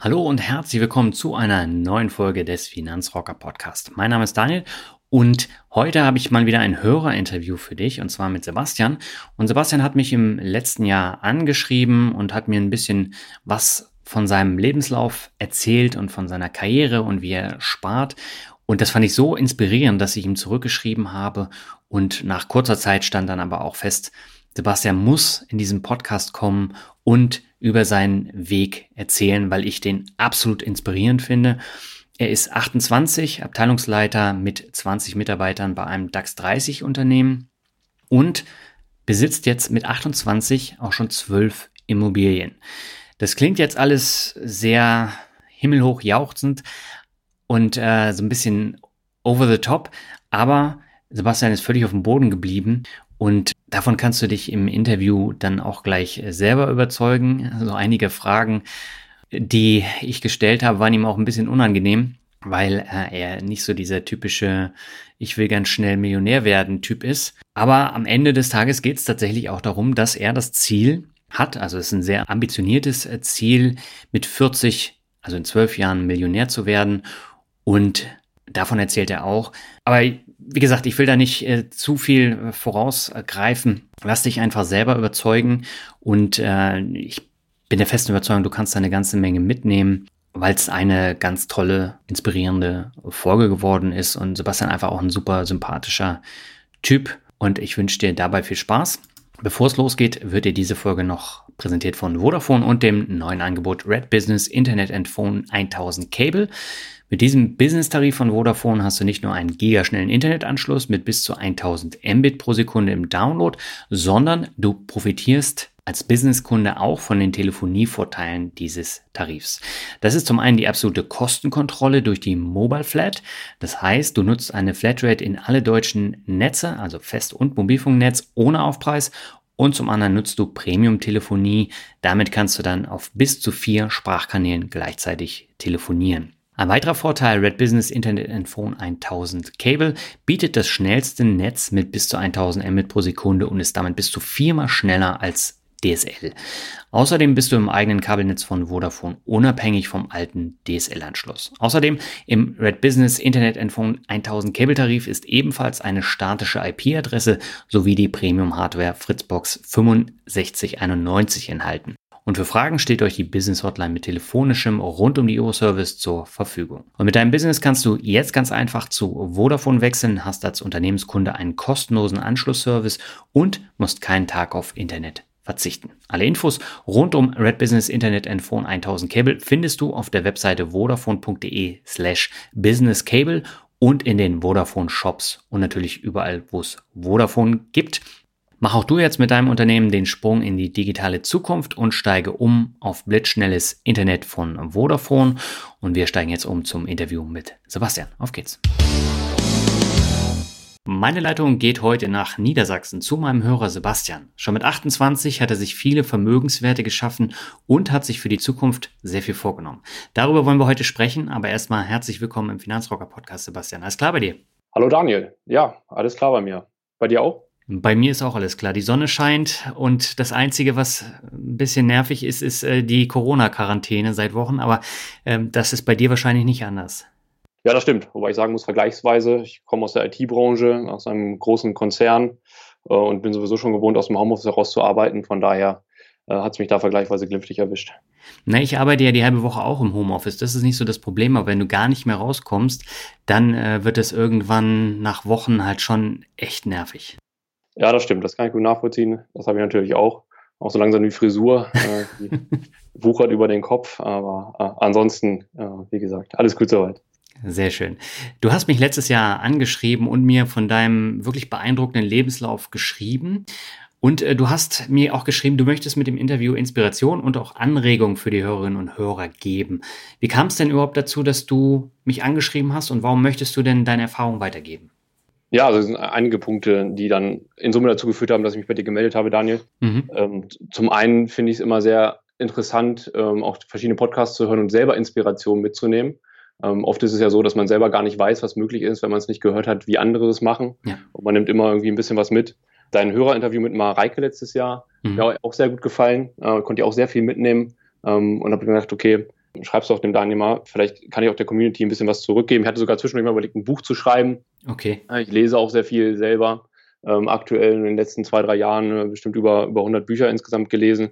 Hallo und herzlich willkommen zu einer neuen Folge des Finanzrocker Podcast. Mein Name ist Daniel und heute habe ich mal wieder ein Hörerinterview für dich und zwar mit Sebastian. Und Sebastian hat mich im letzten Jahr angeschrieben und hat mir ein bisschen was von seinem Lebenslauf erzählt und von seiner Karriere und wie er spart. Und das fand ich so inspirierend, dass ich ihm zurückgeschrieben habe und nach kurzer Zeit stand dann aber auch fest, Sebastian muss in diesen Podcast kommen und über seinen Weg erzählen, weil ich den absolut inspirierend finde. Er ist 28, Abteilungsleiter mit 20 Mitarbeitern bei einem DAX 30 Unternehmen und besitzt jetzt mit 28 auch schon 12 Immobilien. Das klingt jetzt alles sehr himmelhoch jauchzend und so ein bisschen over the top, aber Sebastian ist völlig auf dem Boden geblieben und davon kannst du dich im Interview dann auch gleich selber überzeugen. Also einige Fragen, die ich gestellt habe, waren ihm auch ein bisschen unangenehm, weil er nicht so dieser typische ich will ganz schnell Millionär werden Typ ist. Aber am Ende des Tages geht es tatsächlich auch darum, dass er das Ziel hat, also es ist ein sehr ambitioniertes Ziel, mit 40, also in 12 Jahren Millionär zu werden und davon erzählt er auch. Aber wie gesagt, ich will da nicht zu viel vorausgreifen. Lass dich einfach selber überzeugen und ich bin der festen Überzeugung, du kannst da eine ganze Menge mitnehmen, weil es eine ganz tolle, inspirierende Folge geworden ist und Sebastian einfach auch ein super sympathischer Typ und ich wünsche dir dabei viel Spaß. Bevor es losgeht, wird dir diese Folge noch präsentiert von Vodafone und dem neuen Angebot Red Business Internet and Phone 1000 Cable. Mit diesem Business-Tarif von Vodafone hast du nicht nur einen gigaschnellen Internetanschluss mit bis zu 1000 Mbit pro Sekunde im Download, sondern du profitierst als Businesskunde auch von den Telefonievorteilen dieses Tarifs. Das ist zum einen die absolute Kostenkontrolle durch die Mobile Flat. Das heißt, du nutzt eine Flatrate in alle deutschen Netze, also Fest- und Mobilfunknetz ohne Aufpreis. Und zum anderen nutzt du Premium-Telefonie. Damit kannst du dann auf bis zu 4 Sprachkanälen gleichzeitig telefonieren. Ein weiterer Vorteil, Red Business Internet and Phone 1000 Cable bietet das schnellste Netz mit bis zu 1000 Mbit pro Sekunde und ist damit bis zu 4-mal schneller als DSL. Außerdem bist du im eigenen Kabelnetz von Vodafone unabhängig vom alten DSL-Anschluss. Außerdem im Red Business Internet and Phone 1000 Cable Tarif ist ebenfalls eine statische IP-Adresse sowie die Premium-Hardware Fritzbox 6591 enthalten. Und für Fragen steht euch die Business Hotline mit telefonischem rund um die Uhr Service zur Verfügung. Und mit deinem Business kannst du jetzt ganz einfach zu Vodafone wechseln, hast als Unternehmenskunde einen kostenlosen Anschlussservice und musst keinen Tag auf Internet verzichten. Alle Infos rund um Red Business Internet and Phone 1000 Cable findest du auf der Webseite vodafone.de/businesscable und in den Vodafone Shops und natürlich überall, wo es Vodafone gibt. Mach auch du jetzt mit deinem Unternehmen den Sprung in die digitale Zukunft und steige um auf blitzschnelles Internet von Vodafone. Und wir steigen jetzt um zum Interview mit Sebastian. Auf geht's. Meine Leitung geht heute nach Niedersachsen zu meinem Hörer Sebastian. Schon mit 28 hat er sich viele Vermögenswerte geschaffen und hat sich für die Zukunft sehr viel vorgenommen. Darüber wollen wir heute sprechen, aber erstmal herzlich willkommen im Finanzrocker Podcast, Sebastian. Alles klar bei dir? Hallo Daniel. Ja, alles klar bei mir. Bei dir auch? Bei mir ist auch alles klar. Die Sonne scheint und das Einzige, was ein bisschen nervig ist, ist die Corona-Quarantäne seit Wochen. Aber das ist bei dir wahrscheinlich nicht anders. Ja, das stimmt. Wobei ich sagen muss, vergleichsweise, ich komme aus der IT-Branche, aus einem großen Konzern und bin sowieso schon gewohnt, aus dem Homeoffice heraus zu arbeiten. Von daher hat es mich da vergleichsweise glimpflich erwischt. Na, ich arbeite ja die halbe Woche auch im Homeoffice. Das ist nicht so das Problem. Aber wenn du gar nicht mehr rauskommst, dann wird es irgendwann nach Wochen halt schon echt nervig. Ja, das stimmt. Das kann ich gut nachvollziehen. Das habe ich natürlich auch. Auch so langsam die Frisur, die wuchert über den Kopf. Aber ansonsten, wie gesagt, alles gut soweit. Sehr schön. Du hast mich letztes Jahr angeschrieben und mir von deinem wirklich beeindruckenden Lebenslauf geschrieben. Und du hast mir auch geschrieben, du möchtest mit dem Interview Inspiration und auch Anregung für die Hörerinnen und Hörer geben. Wie kam es denn überhaupt dazu, dass du mich angeschrieben hast und warum möchtest du denn deine Erfahrung weitergeben? Ja, also es sind einige Punkte, die dann in Summe dazu geführt haben, dass ich mich bei dir gemeldet habe, Daniel. Zum einen finde ich es immer sehr interessant, auch verschiedene Podcasts zu hören und selber Inspiration mitzunehmen. Oft ist es ja so, dass man selber gar nicht weiß, was möglich ist, wenn man es nicht gehört hat, wie andere es machen. Ja. Und man nimmt immer irgendwie ein bisschen was mit. Dein Hörerinterview mit Mareike letztes Jahr, mir auch sehr gut gefallen, konnte ich auch sehr viel mitnehmen und habe gedacht, okay, schreib's doch dem Daniel mal, vielleicht kann ich auch der Community ein bisschen was zurückgeben. Ich hatte sogar zwischendurch mal überlegt, ein Buch zu schreiben. Okay. Ich lese auch sehr viel selber. Aktuell in den letzten 2-3 Jahren bestimmt über 100 Bücher insgesamt gelesen.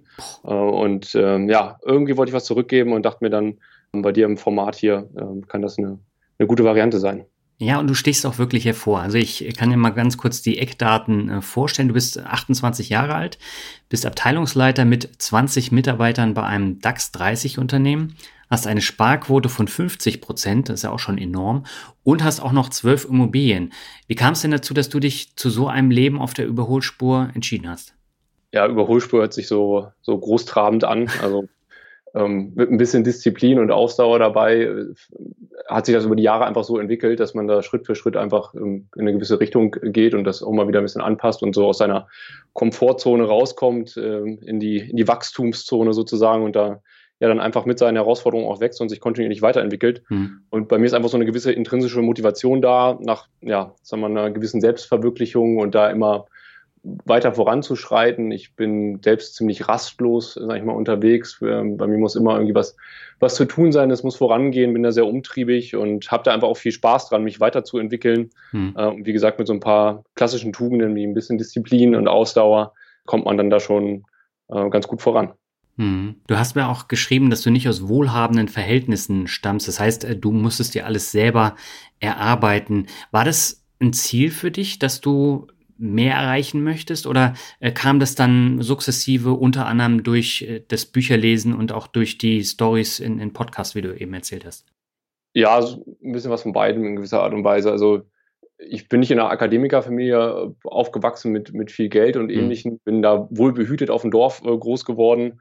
Irgendwie wollte ich was zurückgeben und dachte mir dann, bei dir im Format hier kann das eine gute Variante sein. Ja, und du stichst auch wirklich hervor. Also ich kann dir mal ganz kurz die Eckdaten vorstellen. Du bist 28 Jahre alt, bist Abteilungsleiter mit 20 Mitarbeitern bei einem DAX 30 Unternehmen, hast eine Sparquote von 50%, das ist ja auch schon enorm, und hast auch noch 12 Immobilien. Wie kam es denn dazu, dass du dich zu so einem Leben auf der Überholspur entschieden hast? Ja, Überholspur hört sich so großtrabend an. Also mit ein bisschen Disziplin und Ausdauer dabei hat sich das über die Jahre einfach so entwickelt, dass man da Schritt für Schritt einfach in eine gewisse Richtung geht und das auch mal wieder ein bisschen anpasst und so aus seiner Komfortzone rauskommt, in die Wachstumszone sozusagen und da ja dann einfach mit seinen Herausforderungen auch wächst und sich kontinuierlich weiterentwickelt. Und bei mir ist einfach so eine gewisse intrinsische Motivation da, nach einer gewissen Selbstverwirklichung und da immer weiter voranzuschreiten. Ich bin selbst ziemlich rastlos, sag ich mal, unterwegs. Bei mir muss immer irgendwie was zu tun sein, es muss vorangehen, bin da sehr umtriebig und habe da einfach auch viel Spaß dran, mich weiterzuentwickeln. Und wie gesagt, mit so ein paar klassischen Tugenden wie ein bisschen Disziplin und Ausdauer kommt man dann da schon ganz gut voran. Du hast mir auch geschrieben, dass du nicht aus wohlhabenden Verhältnissen stammst. Das heißt, du musstest dir alles selber erarbeiten. War das ein Ziel für dich, dass du mehr erreichen möchtest oder kam das dann sukzessive unter anderem durch das Bücherlesen und auch durch die Stories in Podcasts, wie du eben erzählt hast? Ja, so ein bisschen was von beidem in gewisser Art und Weise. Also ich bin nicht in einer Akademikerfamilie aufgewachsen mit viel Geld und Ähnlichem, bin da wohlbehütet auf dem Dorf groß geworden.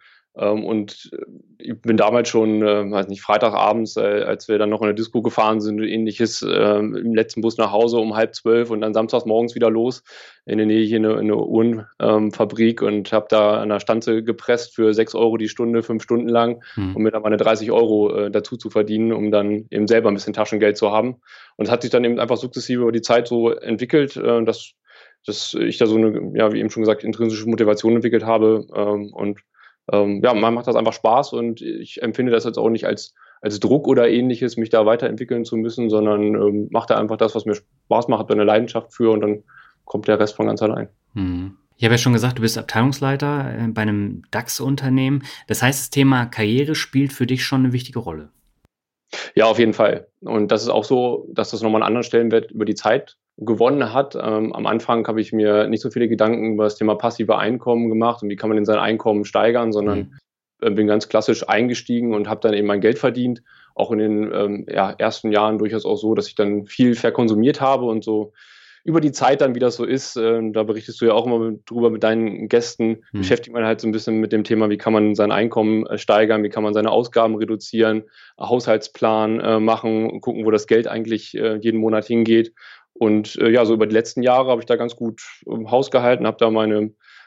Ich bin damals schon, Freitagabends, als wir dann noch in der Disco gefahren sind und Ähnliches, im letzten Bus nach Hause um 11:30 und dann samstags morgens wieder los in der Nähe hier in eine Uhrenfabrik und habe da an der Stanze gepresst für 6 Euro die Stunde, 5 Stunden lang, um mir dann meine 30 Euro dazu zu verdienen, um dann eben selber ein bisschen Taschengeld zu haben. Und es hat sich dann eben einfach sukzessive über die Zeit so entwickelt, dass ich da so eine, wie eben schon gesagt, intrinsische Motivation entwickelt habe man macht das einfach Spaß und ich empfinde das jetzt auch nicht als Druck oder Ähnliches, mich da weiterentwickeln zu müssen, sondern mache da einfach das, was mir Spaß macht, da eine Leidenschaft für und dann kommt der Rest von ganz allein. Ich habe ja schon gesagt, du bist Abteilungsleiter bei einem DAX-Unternehmen. Das heißt, das Thema Karriere spielt für dich schon eine wichtige Rolle. Ja, auf jeden Fall. Und das ist auch so, dass das nochmal einen anderen Stellenwert über die Zeit gewonnen hat. Am Anfang habe ich mir nicht so viele Gedanken über das Thema passive Einkommen gemacht und wie kann man denn sein Einkommen steigern, sondern bin ganz klassisch eingestiegen und habe dann eben mein Geld verdient. Auch in den ersten Jahren durchaus auch so, dass ich dann viel verkonsumiert habe und so über die Zeit dann, wie das so ist, da berichtest du ja auch immer drüber mit deinen Gästen, beschäftigt man halt so ein bisschen mit dem Thema, wie kann man sein Einkommen steigern, wie kann man seine Ausgaben reduzieren, Haushaltsplan machen, gucken, wo das Geld eigentlich jeden Monat hingeht. Und so über die letzten Jahre habe ich da ganz gut Haus gehalten, habe da meine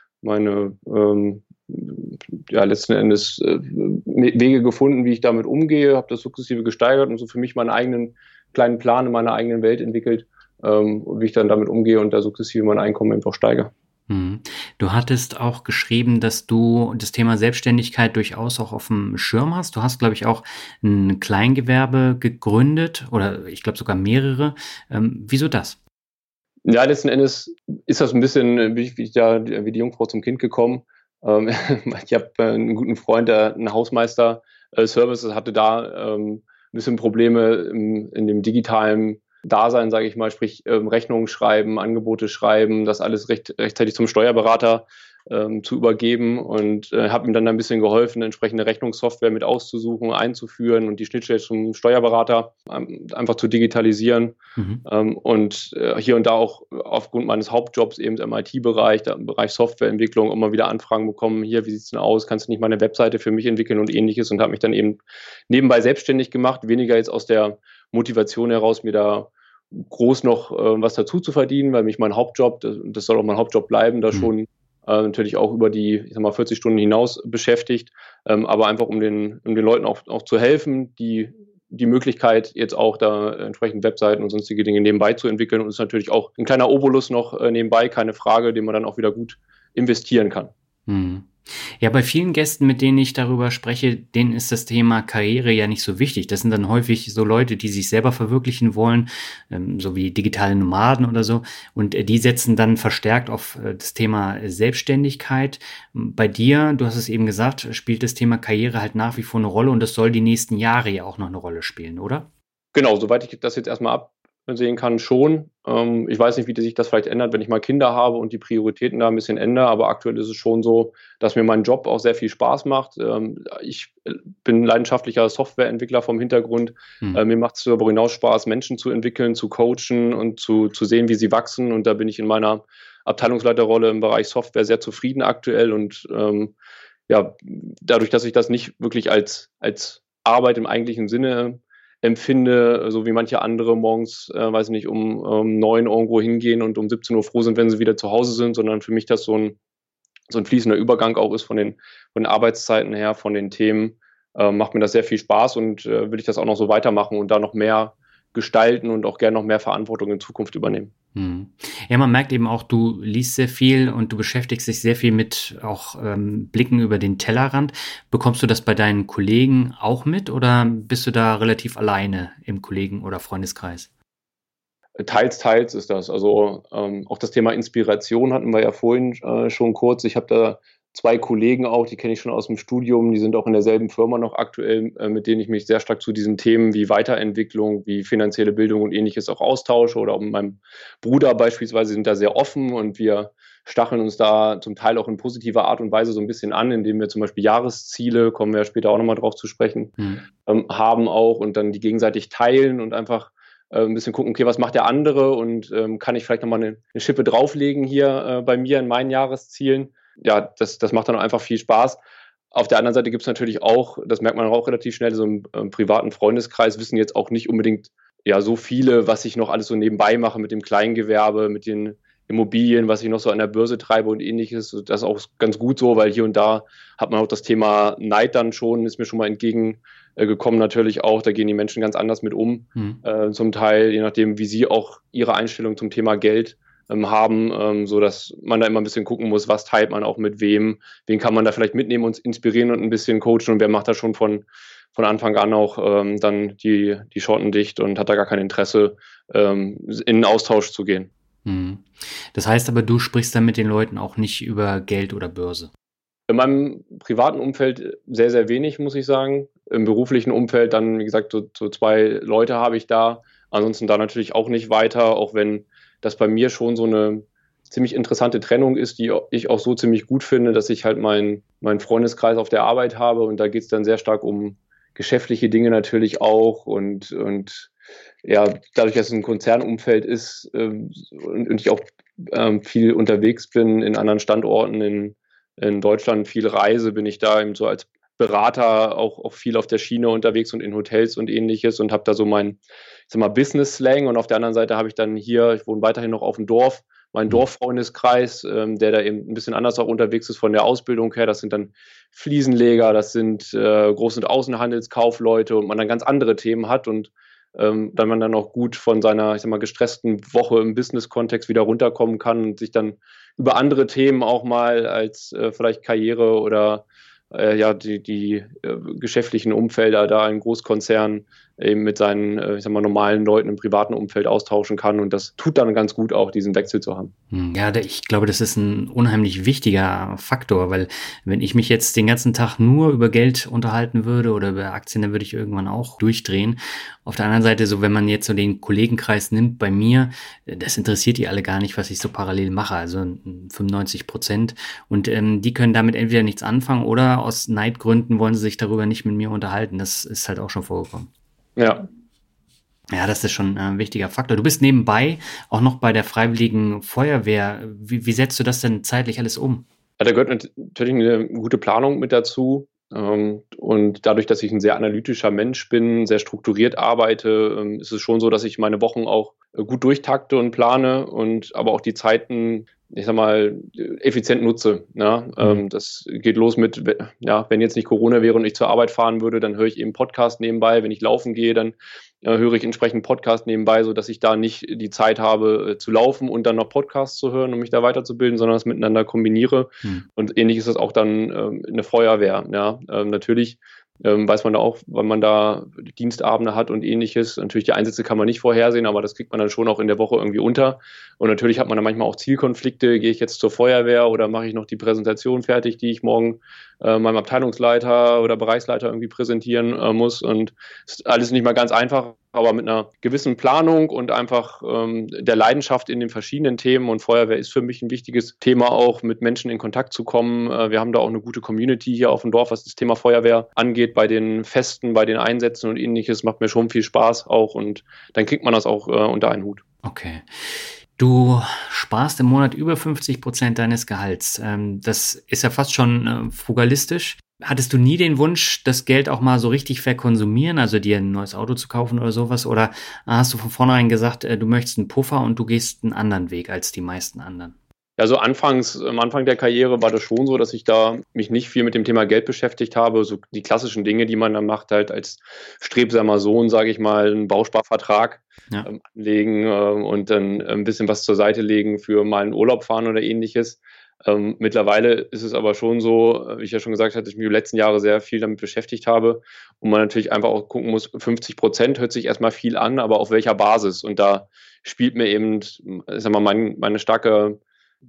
letzten Endes Wege gefunden, wie ich damit umgehe, habe das sukzessive gesteigert und so für mich meinen eigenen kleinen Plan in meiner eigenen Welt entwickelt, wie ich dann damit umgehe und da sukzessive mein Einkommen einfach steigere. Du hattest auch geschrieben, dass du das Thema Selbstständigkeit durchaus auch auf dem Schirm hast. Du hast, glaube ich, auch ein Kleingewerbe gegründet oder ich glaube sogar mehrere. Wieso das? Ja, letzten Endes ist das ein bisschen wie die Jungfrau zum Kind gekommen. Ich habe einen guten Freund, der einen Hausmeister-Service hatte, da ein bisschen Probleme in dem digitalen Dasein, sage ich mal, sprich Rechnungen schreiben, Angebote schreiben, das alles rechtzeitig zum Steuerberater zu übergeben und habe ihm dann ein bisschen geholfen, entsprechende Rechnungssoftware mit auszusuchen, einzuführen und die Schnittstelle zum Steuerberater einfach zu digitalisieren. Hier und da auch aufgrund meines Hauptjobs eben im IT-Bereich, im Bereich Softwareentwicklung immer wieder Anfragen bekommen, hier, wie sieht's denn aus, kannst du nicht mal eine Webseite für mich entwickeln und Ähnliches und habe mich dann eben nebenbei selbstständig gemacht, weniger jetzt aus der Motivation heraus, mir da groß noch was dazu zu verdienen, weil mich mein Hauptjob, das soll auch mein Hauptjob bleiben, da schon natürlich auch über die, 40 Stunden hinaus beschäftigt, aber einfach um den Leuten auch zu helfen, die Möglichkeit jetzt auch da entsprechend Webseiten und sonstige Dinge nebenbei zu entwickeln und ist natürlich auch ein kleiner Obolus noch nebenbei, keine Frage, den man dann auch wieder gut investieren kann. Ja, bei vielen Gästen, mit denen ich darüber spreche, denen ist das Thema Karriere ja nicht so wichtig. Das sind dann häufig so Leute, die sich selber verwirklichen wollen, so wie digitale Nomaden oder so. Und die setzen dann verstärkt auf das Thema Selbstständigkeit. Bei dir, du hast es eben gesagt, spielt das Thema Karriere halt nach wie vor eine Rolle und das soll die nächsten Jahre ja auch noch eine Rolle spielen, oder? Genau, soweit ich das jetzt erstmal absehen kann, schon. Ich weiß nicht, wie sich das vielleicht ändert, wenn ich mal Kinder habe und die Prioritäten da ein bisschen ändere, aber aktuell ist es schon so, dass mir mein Job auch sehr viel Spaß macht. Ich bin leidenschaftlicher Softwareentwickler vom Hintergrund. Hm. Mir macht es darüber hinaus Spaß, Menschen zu entwickeln, zu coachen und zu sehen, wie sie wachsen. Und da bin ich in meiner Abteilungsleiterrolle im Bereich Software sehr zufrieden aktuell. Und ja, dadurch, dass ich das nicht wirklich als Arbeit im eigentlichen Sinne empfinde, so wie manche andere morgens, weiß nicht, um 9 irgendwo hingehen und um 17 Uhr froh sind, wenn sie wieder zu Hause sind, sondern für mich das so ein fließender Übergang auch ist von den Arbeitszeiten her, von den Themen, macht mir das sehr viel Spaß und will ich das auch noch so weitermachen und da noch mehr gestalten und auch gerne noch mehr Verantwortung in Zukunft übernehmen. Hm. Ja, man merkt eben auch, du liest sehr viel und du beschäftigst dich sehr viel mit auch Blicken über den Tellerrand. Bekommst du das bei deinen Kollegen auch mit oder bist du da relativ alleine im Kollegen- oder Freundeskreis? Teils, teils ist das. Also auch das Thema Inspiration hatten wir ja vorhin schon kurz. Ich habe da zwei Kollegen auch, die kenne ich schon aus dem Studium, die sind auch in derselben Firma noch aktuell, mit denen ich mich sehr stark zu diesen Themen wie Weiterentwicklung, wie finanzielle Bildung und ähnliches auch austausche. Oder auch mit meinem Bruder beispielsweise sind da sehr offen und wir stacheln uns da zum Teil auch in positiver Art und Weise so ein bisschen an, indem wir zum Beispiel Jahresziele, kommen wir ja später auch nochmal drauf zu sprechen, Hm. haben auch und dann die gegenseitig teilen und einfach ein bisschen gucken, okay, was macht der andere und kann ich vielleicht nochmal eine Schippe drauflegen hier bei mir in meinen Jahreszielen. Ja, das macht dann einfach viel Spaß. Auf der anderen Seite gibt es natürlich auch, das merkt man auch relativ schnell, so im privaten Freundeskreis wissen jetzt auch nicht unbedingt ja so viele, was ich noch alles so nebenbei mache mit dem Kleingewerbe, mit den Immobilien, was ich noch so an der Börse treibe und ähnliches. Das ist auch ganz gut so, weil hier und da hat man auch das Thema Neid dann schon, ist mir schon mal entgegengekommen natürlich auch. Da gehen die Menschen ganz anders mit um, Hm. zum Teil, je nachdem, wie sie auch ihre Einstellung zum Thema Geld haben, so dass man da immer ein bisschen gucken muss, was teilt man auch mit wem, wen kann man da vielleicht mitnehmen und inspirieren und ein bisschen coachen und wer macht da schon von Anfang an auch dann die Schotten dicht und hat da gar kein Interesse, in einen Austausch zu gehen. Hm. Das heißt aber, du sprichst dann mit den Leuten auch nicht über Geld oder Börse. In meinem privaten Umfeld sehr, sehr wenig, muss ich sagen. Im beruflichen Umfeld dann, wie gesagt, so 2 Leute habe ich da. Ansonsten da natürlich auch nicht weiter, auch wenn das bei mir schon so eine ziemlich interessante Trennung ist, die ich auch so ziemlich gut finde, dass ich halt meinen Freundeskreis auf der Arbeit habe und da geht es dann sehr stark um geschäftliche Dinge natürlich auch und ja, dadurch, dass es ein Konzernumfeld ist, und ich auch viel unterwegs bin in anderen Standorten in Deutschland, viel reise, bin ich da eben so als Berater auch viel auf der Schiene unterwegs und in Hotels und ähnliches und habe da so mein, ich sag mal, Business-Slang und auf der anderen Seite habe ich dann hier, ich wohne weiterhin noch auf dem Dorf, meinen Hm. Dorffreundeskreis, der da eben ein bisschen anders auch unterwegs ist von der Ausbildung her. Das sind dann Fliesenleger, das sind Groß- und Außenhandelskaufleute und man dann ganz andere Themen hat und dann man dann auch gut von seiner, ich sag mal, gestressten Woche im Business-Kontext wieder runterkommen kann und sich dann über andere Themen auch mal als vielleicht Karriere oder ja, die geschäftlichen Umfelder da in Großkonzernen eben mit seinen, ich sag mal, normalen Leuten im privaten Umfeld austauschen kann. Und das tut dann ganz gut auch, diesen Wechsel zu haben. Ja, ich glaube, das ist ein unheimlich wichtiger Faktor, weil wenn ich mich jetzt den ganzen Tag nur über Geld unterhalten würde oder über Aktien, dann würde ich irgendwann auch durchdrehen. Auf der anderen Seite, so wenn man jetzt so den Kollegenkreis nimmt bei mir, das interessiert die alle gar nicht, was ich so parallel mache, also 95%. Und die können damit entweder nichts anfangen oder aus Neidgründen wollen sie sich darüber nicht mit mir unterhalten. Das ist halt auch schon vorgekommen. Ja. Ja, das ist schon ein wichtiger Faktor. Du bist nebenbei auch noch bei der Freiwilligen Feuerwehr. Wie setzt du das denn zeitlich alles um? Ja, da gehört natürlich eine gute Planung mit dazu. Und dadurch, dass ich ein sehr analytischer Mensch bin, sehr strukturiert arbeite, ist es schon so, dass ich meine Wochen auch gut durchtakte und plane und aber auch die Zeiten, ich sag mal, effizient nutze. Ja? Das geht los mit, ja, wenn jetzt nicht Corona wäre und ich zur Arbeit fahren würde, dann höre ich eben Podcast nebenbei. Wenn ich laufen gehe, dann höre ich entsprechend Podcast nebenbei, sodass ich da nicht die Zeit habe zu laufen und dann noch Podcasts zu hören, um mich da weiterzubilden, sondern das miteinander kombiniere. Und ähnlich ist das auch dann in der Feuerwehr. Ja? Natürlich weiß man da auch, wann man da Dienstabende hat und ähnliches. Natürlich die Einsätze kann man nicht vorhersehen, aber das kriegt man dann schon auch in der Woche irgendwie unter. Und natürlich hat man dann manchmal auch Zielkonflikte. Gehe ich jetzt zur Feuerwehr oder mache ich noch die Präsentation fertig, die ich morgen meinem Abteilungsleiter oder Bereichsleiter irgendwie präsentieren muss. Und es ist alles nicht mal ganz einfach, aber mit einer gewissen Planung und einfach der Leidenschaft in den verschiedenen Themen. Und Feuerwehr ist für mich ein wichtiges Thema auch, mit Menschen in Kontakt zu kommen. Wir haben da auch eine gute Community hier auf dem Dorf, was das Thema Feuerwehr angeht, bei den Festen, bei den Einsätzen und ähnliches. Macht mir schon viel Spaß auch und dann kriegt man das auch unter einen Hut. Okay. Du sparst im Monat über 50% deines Gehalts. Das ist ja fast schon frugalistisch. Hattest du nie den Wunsch, das Geld auch mal so richtig verkonsumieren, also dir ein neues Auto zu kaufen oder sowas? Oder hast du von vornherein gesagt, du möchtest einen Puffer und du gehst einen anderen Weg als die meisten anderen? Also am Anfang der Karriere war das schon so, dass ich da mich nicht viel mit dem Thema Geld beschäftigt habe. So die klassischen Dinge, die man dann macht, halt als strebsamer Sohn, sage ich mal, einen Bausparvertrag anlegen und dann ein bisschen was zur Seite legen für mal einen Urlaub fahren oder ähnliches. Mittlerweile ist es aber schon so, wie ich ja schon gesagt hatte, dass ich mich die letzten Jahre sehr viel damit beschäftigt habe und man natürlich einfach auch gucken muss, 50% hört sich erstmal viel an, aber auf welcher Basis? Und da spielt mir eben, ich sag mal, meine starke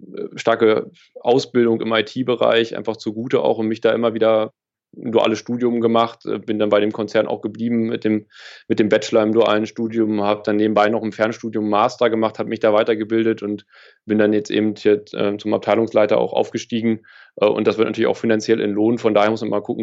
Ausbildung im IT-Bereich einfach zugute auch und mich da immer wieder ein duales Studium gemacht, bin dann bei dem Konzern auch geblieben mit dem Bachelor im dualen Studium, habe dann nebenbei noch im Fernstudium Master gemacht, habe mich da weitergebildet und bin dann jetzt eben hier zum Abteilungsleiter auch aufgestiegen und das wird natürlich auch finanziell entlohnt, von daher muss man mal gucken,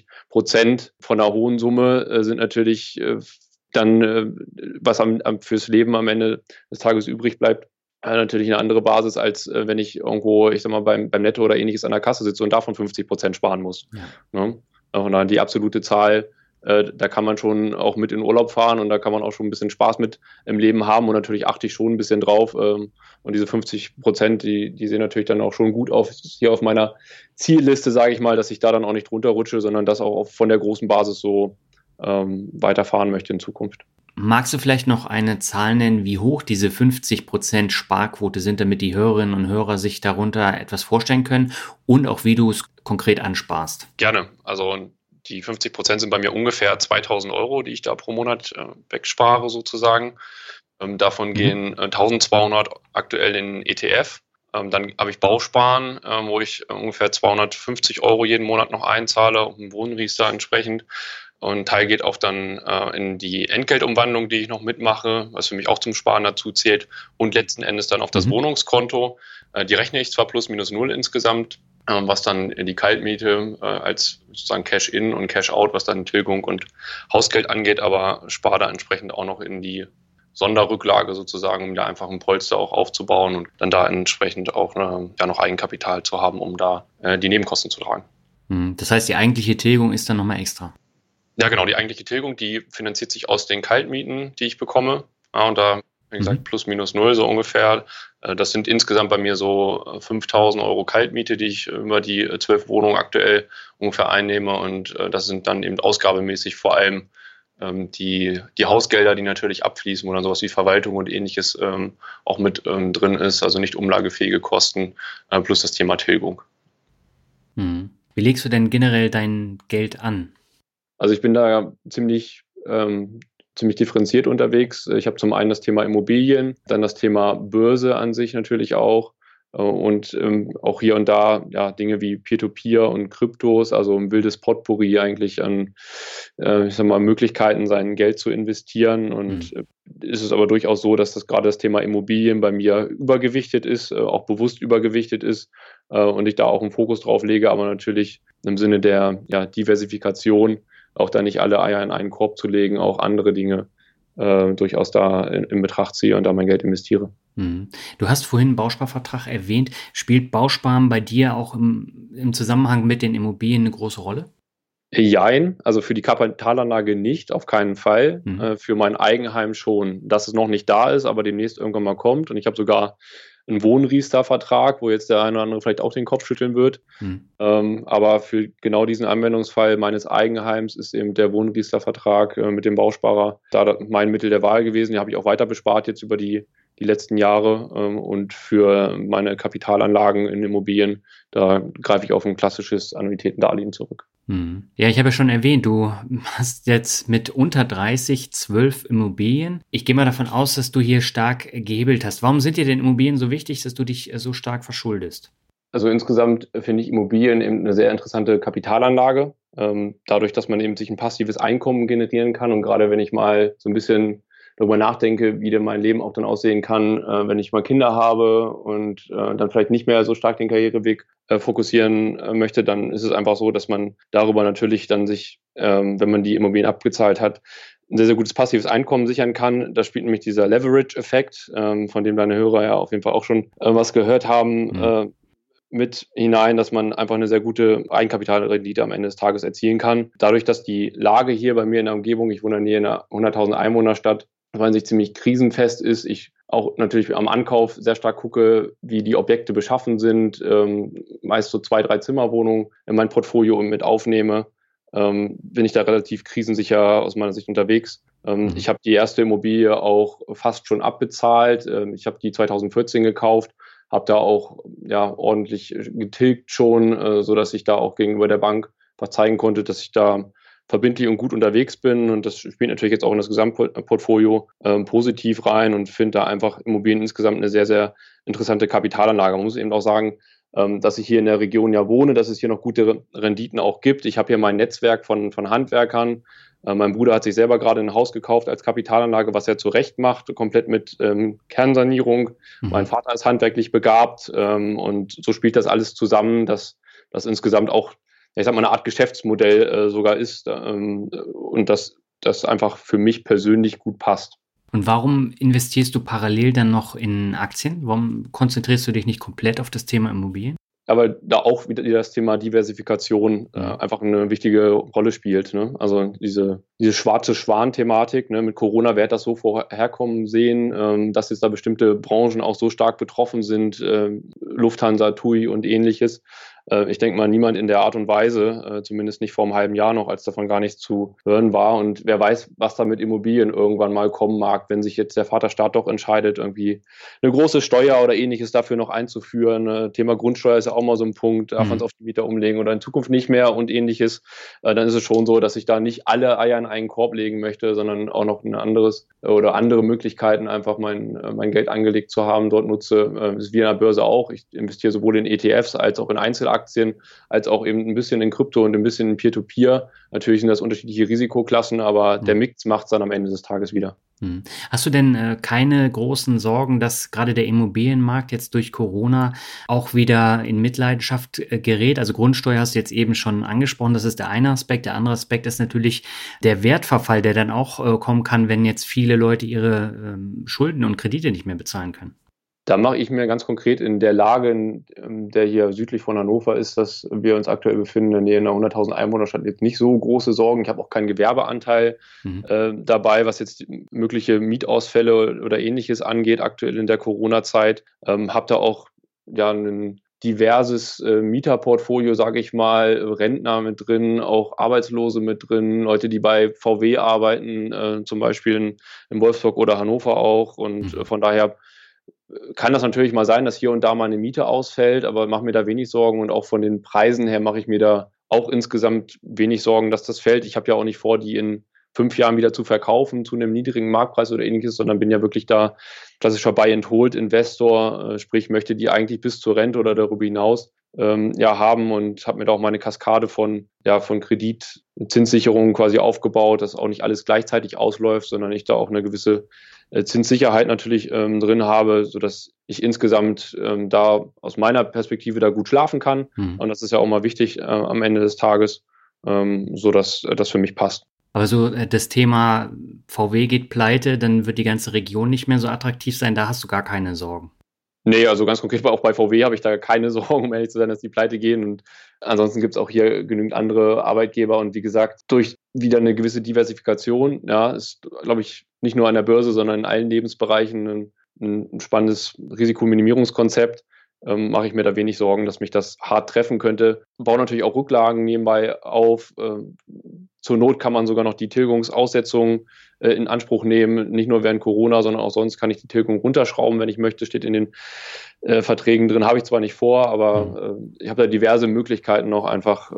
50% von einer hohen Summe sind natürlich dann, was fürs Leben am Ende des Tages übrig bleibt, natürlich eine andere Basis, als wenn ich irgendwo, ich sag mal, beim Netto oder ähnliches an der Kasse sitze und davon 50% sparen muss. Ja. Ne? Und dann die absolute Zahl, da kann man schon auch mit in Urlaub fahren und da kann man auch schon ein bisschen Spaß mit im Leben haben und natürlich achte ich schon ein bisschen drauf. Und diese 50%, die sehen natürlich dann auch schon gut auf, hier auf meiner Zielliste, sage ich mal, dass ich da dann auch nicht drunter rutsche, sondern das auch von der großen Basis so weiterfahren möchte in Zukunft. Magst du vielleicht noch eine Zahl nennen, wie hoch diese 50% Sparquote sind, damit die Hörerinnen und Hörer sich darunter etwas vorstellen können und auch wie du es konkret ansparst? Gerne. Also die 50% sind bei mir ungefähr 2.000 Euro, die ich da pro Monat wegspare sozusagen. Davon gehen 1.200 aktuell in ETF. Dann habe ich Bausparen, wo ich ungefähr 250 Euro jeden Monat noch einzahle, um den Wohnriester entsprechend. Und ein Teil geht auch dann in die Entgeltumwandlung, die ich noch mitmache, was für mich auch zum Sparen dazu zählt. Und letzten Endes dann auf das Wohnungskonto. Die rechne ich zwar plus minus null insgesamt, was dann die Kaltmiete als sozusagen Cash-In und Cash-Out, was dann Tilgung und Hausgeld angeht, aber spare da entsprechend auch noch in die Sonderrücklage sozusagen, um da einfach ein Polster auch aufzubauen und dann da entsprechend auch noch Eigenkapital zu haben, um da die Nebenkosten zu tragen. Das heißt, die eigentliche Tilgung ist dann nochmal extra? Ja, genau. Die eigentliche Tilgung, die finanziert sich aus den Kaltmieten, die ich bekomme. Ja, und da, wie gesagt, plus minus null so ungefähr. Das sind insgesamt bei mir so 5.000 Euro Kaltmiete, die ich über die 12 Wohnungen aktuell ungefähr einnehme. Und das sind dann eben ausgabemäßig vor allem die Hausgelder, die natürlich abfließen, wo dann sowas wie Verwaltung und ähnliches auch mit drin ist. Also nicht umlagefähige Kosten plus das Thema Tilgung. Wie legst du denn generell dein Geld an? Also ich bin da ziemlich differenziert unterwegs. Ich habe zum einen das Thema Immobilien, dann das Thema Börse an sich natürlich auch und auch hier und da Dinge wie Peer-to-Peer und Kryptos, also ein wildes Potpourri eigentlich an ich sag mal, Möglichkeiten, sein Geld zu investieren. Und ist es aber durchaus so, dass gerade das Thema Immobilien bei mir übergewichtet ist, auch bewusst übergewichtet ist und ich da auch einen Fokus drauf lege, aber natürlich im Sinne der Diversifikation auch da nicht alle Eier in einen Korb zu legen, auch andere Dinge durchaus da in Betracht ziehe und da mein Geld investiere. Du hast vorhin einen Bausparvertrag erwähnt. Spielt Bausparen bei dir auch im Zusammenhang mit den Immobilien eine große Rolle? Jein, also für die Kapitalanlage nicht, auf keinen Fall. Für mein Eigenheim schon, dass es noch nicht da ist, aber demnächst irgendwann mal kommt. Und ich habe sogar einen Wohnriester-Vertrag, wo jetzt der eine oder andere vielleicht auch den Kopf schütteln wird. Aber für genau diesen Anwendungsfall meines Eigenheims ist eben der Wohnriester-Vertrag mit dem Bausparer da mein Mittel der Wahl gewesen. Den habe ich auch weiter bespart jetzt über die letzten Jahre. Und für meine Kapitalanlagen in Immobilien, da greife ich auf ein klassisches Annuitätendarlehen zurück. Ja, ich habe ja schon erwähnt, du hast jetzt mit unter 30 12 Immobilien. Ich gehe mal davon aus, dass du hier stark gehebelt hast. Warum sind dir denn Immobilien so wichtig, dass du dich so stark verschuldest? Also insgesamt finde ich Immobilien eben eine sehr interessante Kapitalanlage. Dadurch, dass man eben sich ein passives Einkommen generieren kann. Und gerade wenn ich mal so ein bisschen darüber nachdenke, wie denn mein Leben auch dann aussehen kann, wenn ich mal Kinder habe und dann vielleicht nicht mehr so stark den Karriereweg fokussieren möchte, dann ist es einfach so, dass man darüber natürlich dann sich, wenn man die Immobilien abgezahlt hat, ein sehr, sehr gutes passives Einkommen sichern kann. Da spielt nämlich dieser Leverage-Effekt, von dem deine Hörer ja auf jeden Fall auch schon was gehört haben, mit hinein, dass man einfach eine sehr gute Eigenkapitalrendite am Ende des Tages erzielen kann. Dadurch, dass die Lage hier bei mir in der Umgebung, ich wohne in der Nähe einer 100.000 Einwohnerstadt, weil sich ziemlich krisenfest ist, ich auch natürlich am Ankauf sehr stark gucke, wie die Objekte beschaffen sind, meist so 2, 3 Zimmerwohnungen in mein Portfolio mit aufnehme, bin ich da relativ krisensicher aus meiner Sicht unterwegs. Ich habe die erste Immobilie auch fast schon abbezahlt. Ich habe die 2014 gekauft, habe da auch ordentlich getilgt schon, so dass ich da auch gegenüber der Bank was zeigen konnte, dass ich da verbindlich und gut unterwegs bin, und das spielt natürlich jetzt auch in das Gesamtportfolio positiv rein, und finde da einfach Immobilien insgesamt eine sehr, sehr interessante Kapitalanlage. Man muss eben auch sagen, dass ich hier in der Region ja wohne, dass es hier noch gute Renditen auch gibt. Ich habe hier mein Netzwerk von Handwerkern. Mein Bruder hat sich selber gerade ein Haus gekauft als Kapitalanlage, was er zurecht macht, komplett mit Kernsanierung. Mein Vater ist handwerklich begabt, und so spielt das alles zusammen, dass das insgesamt auch, ich sag mal, eine Art Geschäftsmodell sogar ist, und das einfach für mich persönlich gut passt. Und warum investierst du parallel dann noch in Aktien? Warum konzentrierst du dich nicht komplett auf das Thema Immobilien? Aber da auch wieder das Thema Diversifikation einfach eine wichtige Rolle spielt. Ne? Also diese schwarze Schwan-Thematik, ne? Mit Corona, wer hat das so vorherkommen sehen, dass jetzt da bestimmte Branchen auch so stark betroffen sind, Lufthansa, TUI und ähnliches. Ich denke mal, niemand in der Art und Weise, zumindest nicht vor einem halben Jahr noch, als davon gar nichts zu hören war. Und wer weiß, was da mit Immobilien irgendwann mal kommen mag, wenn sich jetzt der Vaterstaat doch entscheidet, irgendwie eine große Steuer oder ähnliches dafür noch einzuführen. Thema Grundsteuer ist ja auch mal so ein Punkt, darf man es auf die Mieter umlegen oder in Zukunft nicht mehr und ähnliches. Dann ist es schon so, dass ich da nicht alle Eier in einen Korb legen möchte, sondern auch noch ein anderes oder andere Möglichkeiten, einfach mein Geld angelegt zu haben, dort nutze. Das ist wie an der Börse auch. Ich investiere sowohl in ETFs als auch in Einzelaktien, als auch eben ein bisschen in Krypto und ein bisschen in Peer-to-Peer. Natürlich sind das unterschiedliche Risikoklassen, aber der Mix macht es dann am Ende des Tages wieder. Hast du denn keine großen Sorgen, dass gerade der Immobilienmarkt jetzt durch Corona auch wieder in Mitleidenschaft gerät? Also Grundsteuer hast du jetzt eben schon angesprochen, das ist der eine Aspekt. Der andere Aspekt ist natürlich der Wertverfall, der dann auch kommen kann, wenn jetzt viele Leute ihre Schulden und Kredite nicht mehr bezahlen können. Da mache ich mir ganz konkret in der Lage, in der hier südlich von Hannover ist, dass wir uns aktuell befinden, in der Nähe einer 100.000 Einwohnerstadt, jetzt nicht so große Sorgen. Ich habe auch keinen Gewerbeanteil dabei, was jetzt mögliche Mietausfälle oder ähnliches angeht, aktuell in der Corona-Zeit. Habe da auch ein diverses Mieterportfolio, sage ich mal, Rentner mit drin, auch Arbeitslose mit drin, Leute, die bei VW arbeiten, zum Beispiel in Wolfsburg oder Hannover auch. Und von daher kann das natürlich mal sein, dass hier und da mal eine Miete ausfällt, aber mache mir da wenig Sorgen, und auch von den Preisen her mache ich mir da auch insgesamt wenig Sorgen, dass das fällt. Ich habe ja auch nicht vor, die in 5 Jahren wieder zu verkaufen zu einem niedrigen Marktpreis oder ähnliches, sondern bin ja wirklich da klassischer Buy-and-Hold-Investor, sprich möchte die eigentlich bis zur Rente oder darüber hinaus haben, und habe mir da auch meine Kaskade von Kreditzinssicherungen quasi aufgebaut, dass auch nicht alles gleichzeitig ausläuft, sondern ich da auch eine gewisse Zinssicherheit natürlich drin habe, sodass ich insgesamt da aus meiner Perspektive da gut schlafen kann. Und das ist ja auch mal wichtig am Ende des Tages, sodass das für mich passt. Aber so das Thema VW geht pleite, dann wird die ganze Region nicht mehr so attraktiv sein, da hast du gar keine Sorgen. Nee, also ganz konkret auch bei VW habe ich da keine Sorgen, um ehrlich zu sein, dass die pleite gehen. Und ansonsten gibt es auch hier genügend andere Arbeitgeber. Und wie gesagt, durch wieder eine gewisse Diversifikation, ja, ist, glaube ich, nicht nur an der Börse, sondern in allen Lebensbereichen ein spannendes Risikominimierungskonzept. Mache ich mir da wenig Sorgen, dass mich das hart treffen könnte. Baue natürlich auch Rücklagen nebenbei auf. Zur Not kann man sogar noch die Tilgungsaussetzung in Anspruch nehmen. Nicht nur während Corona, sondern auch sonst kann ich die Tilgung runterschrauben, wenn ich möchte. Steht in den Verträgen drin. Habe ich zwar nicht vor, aber ich habe da diverse Möglichkeiten noch einfach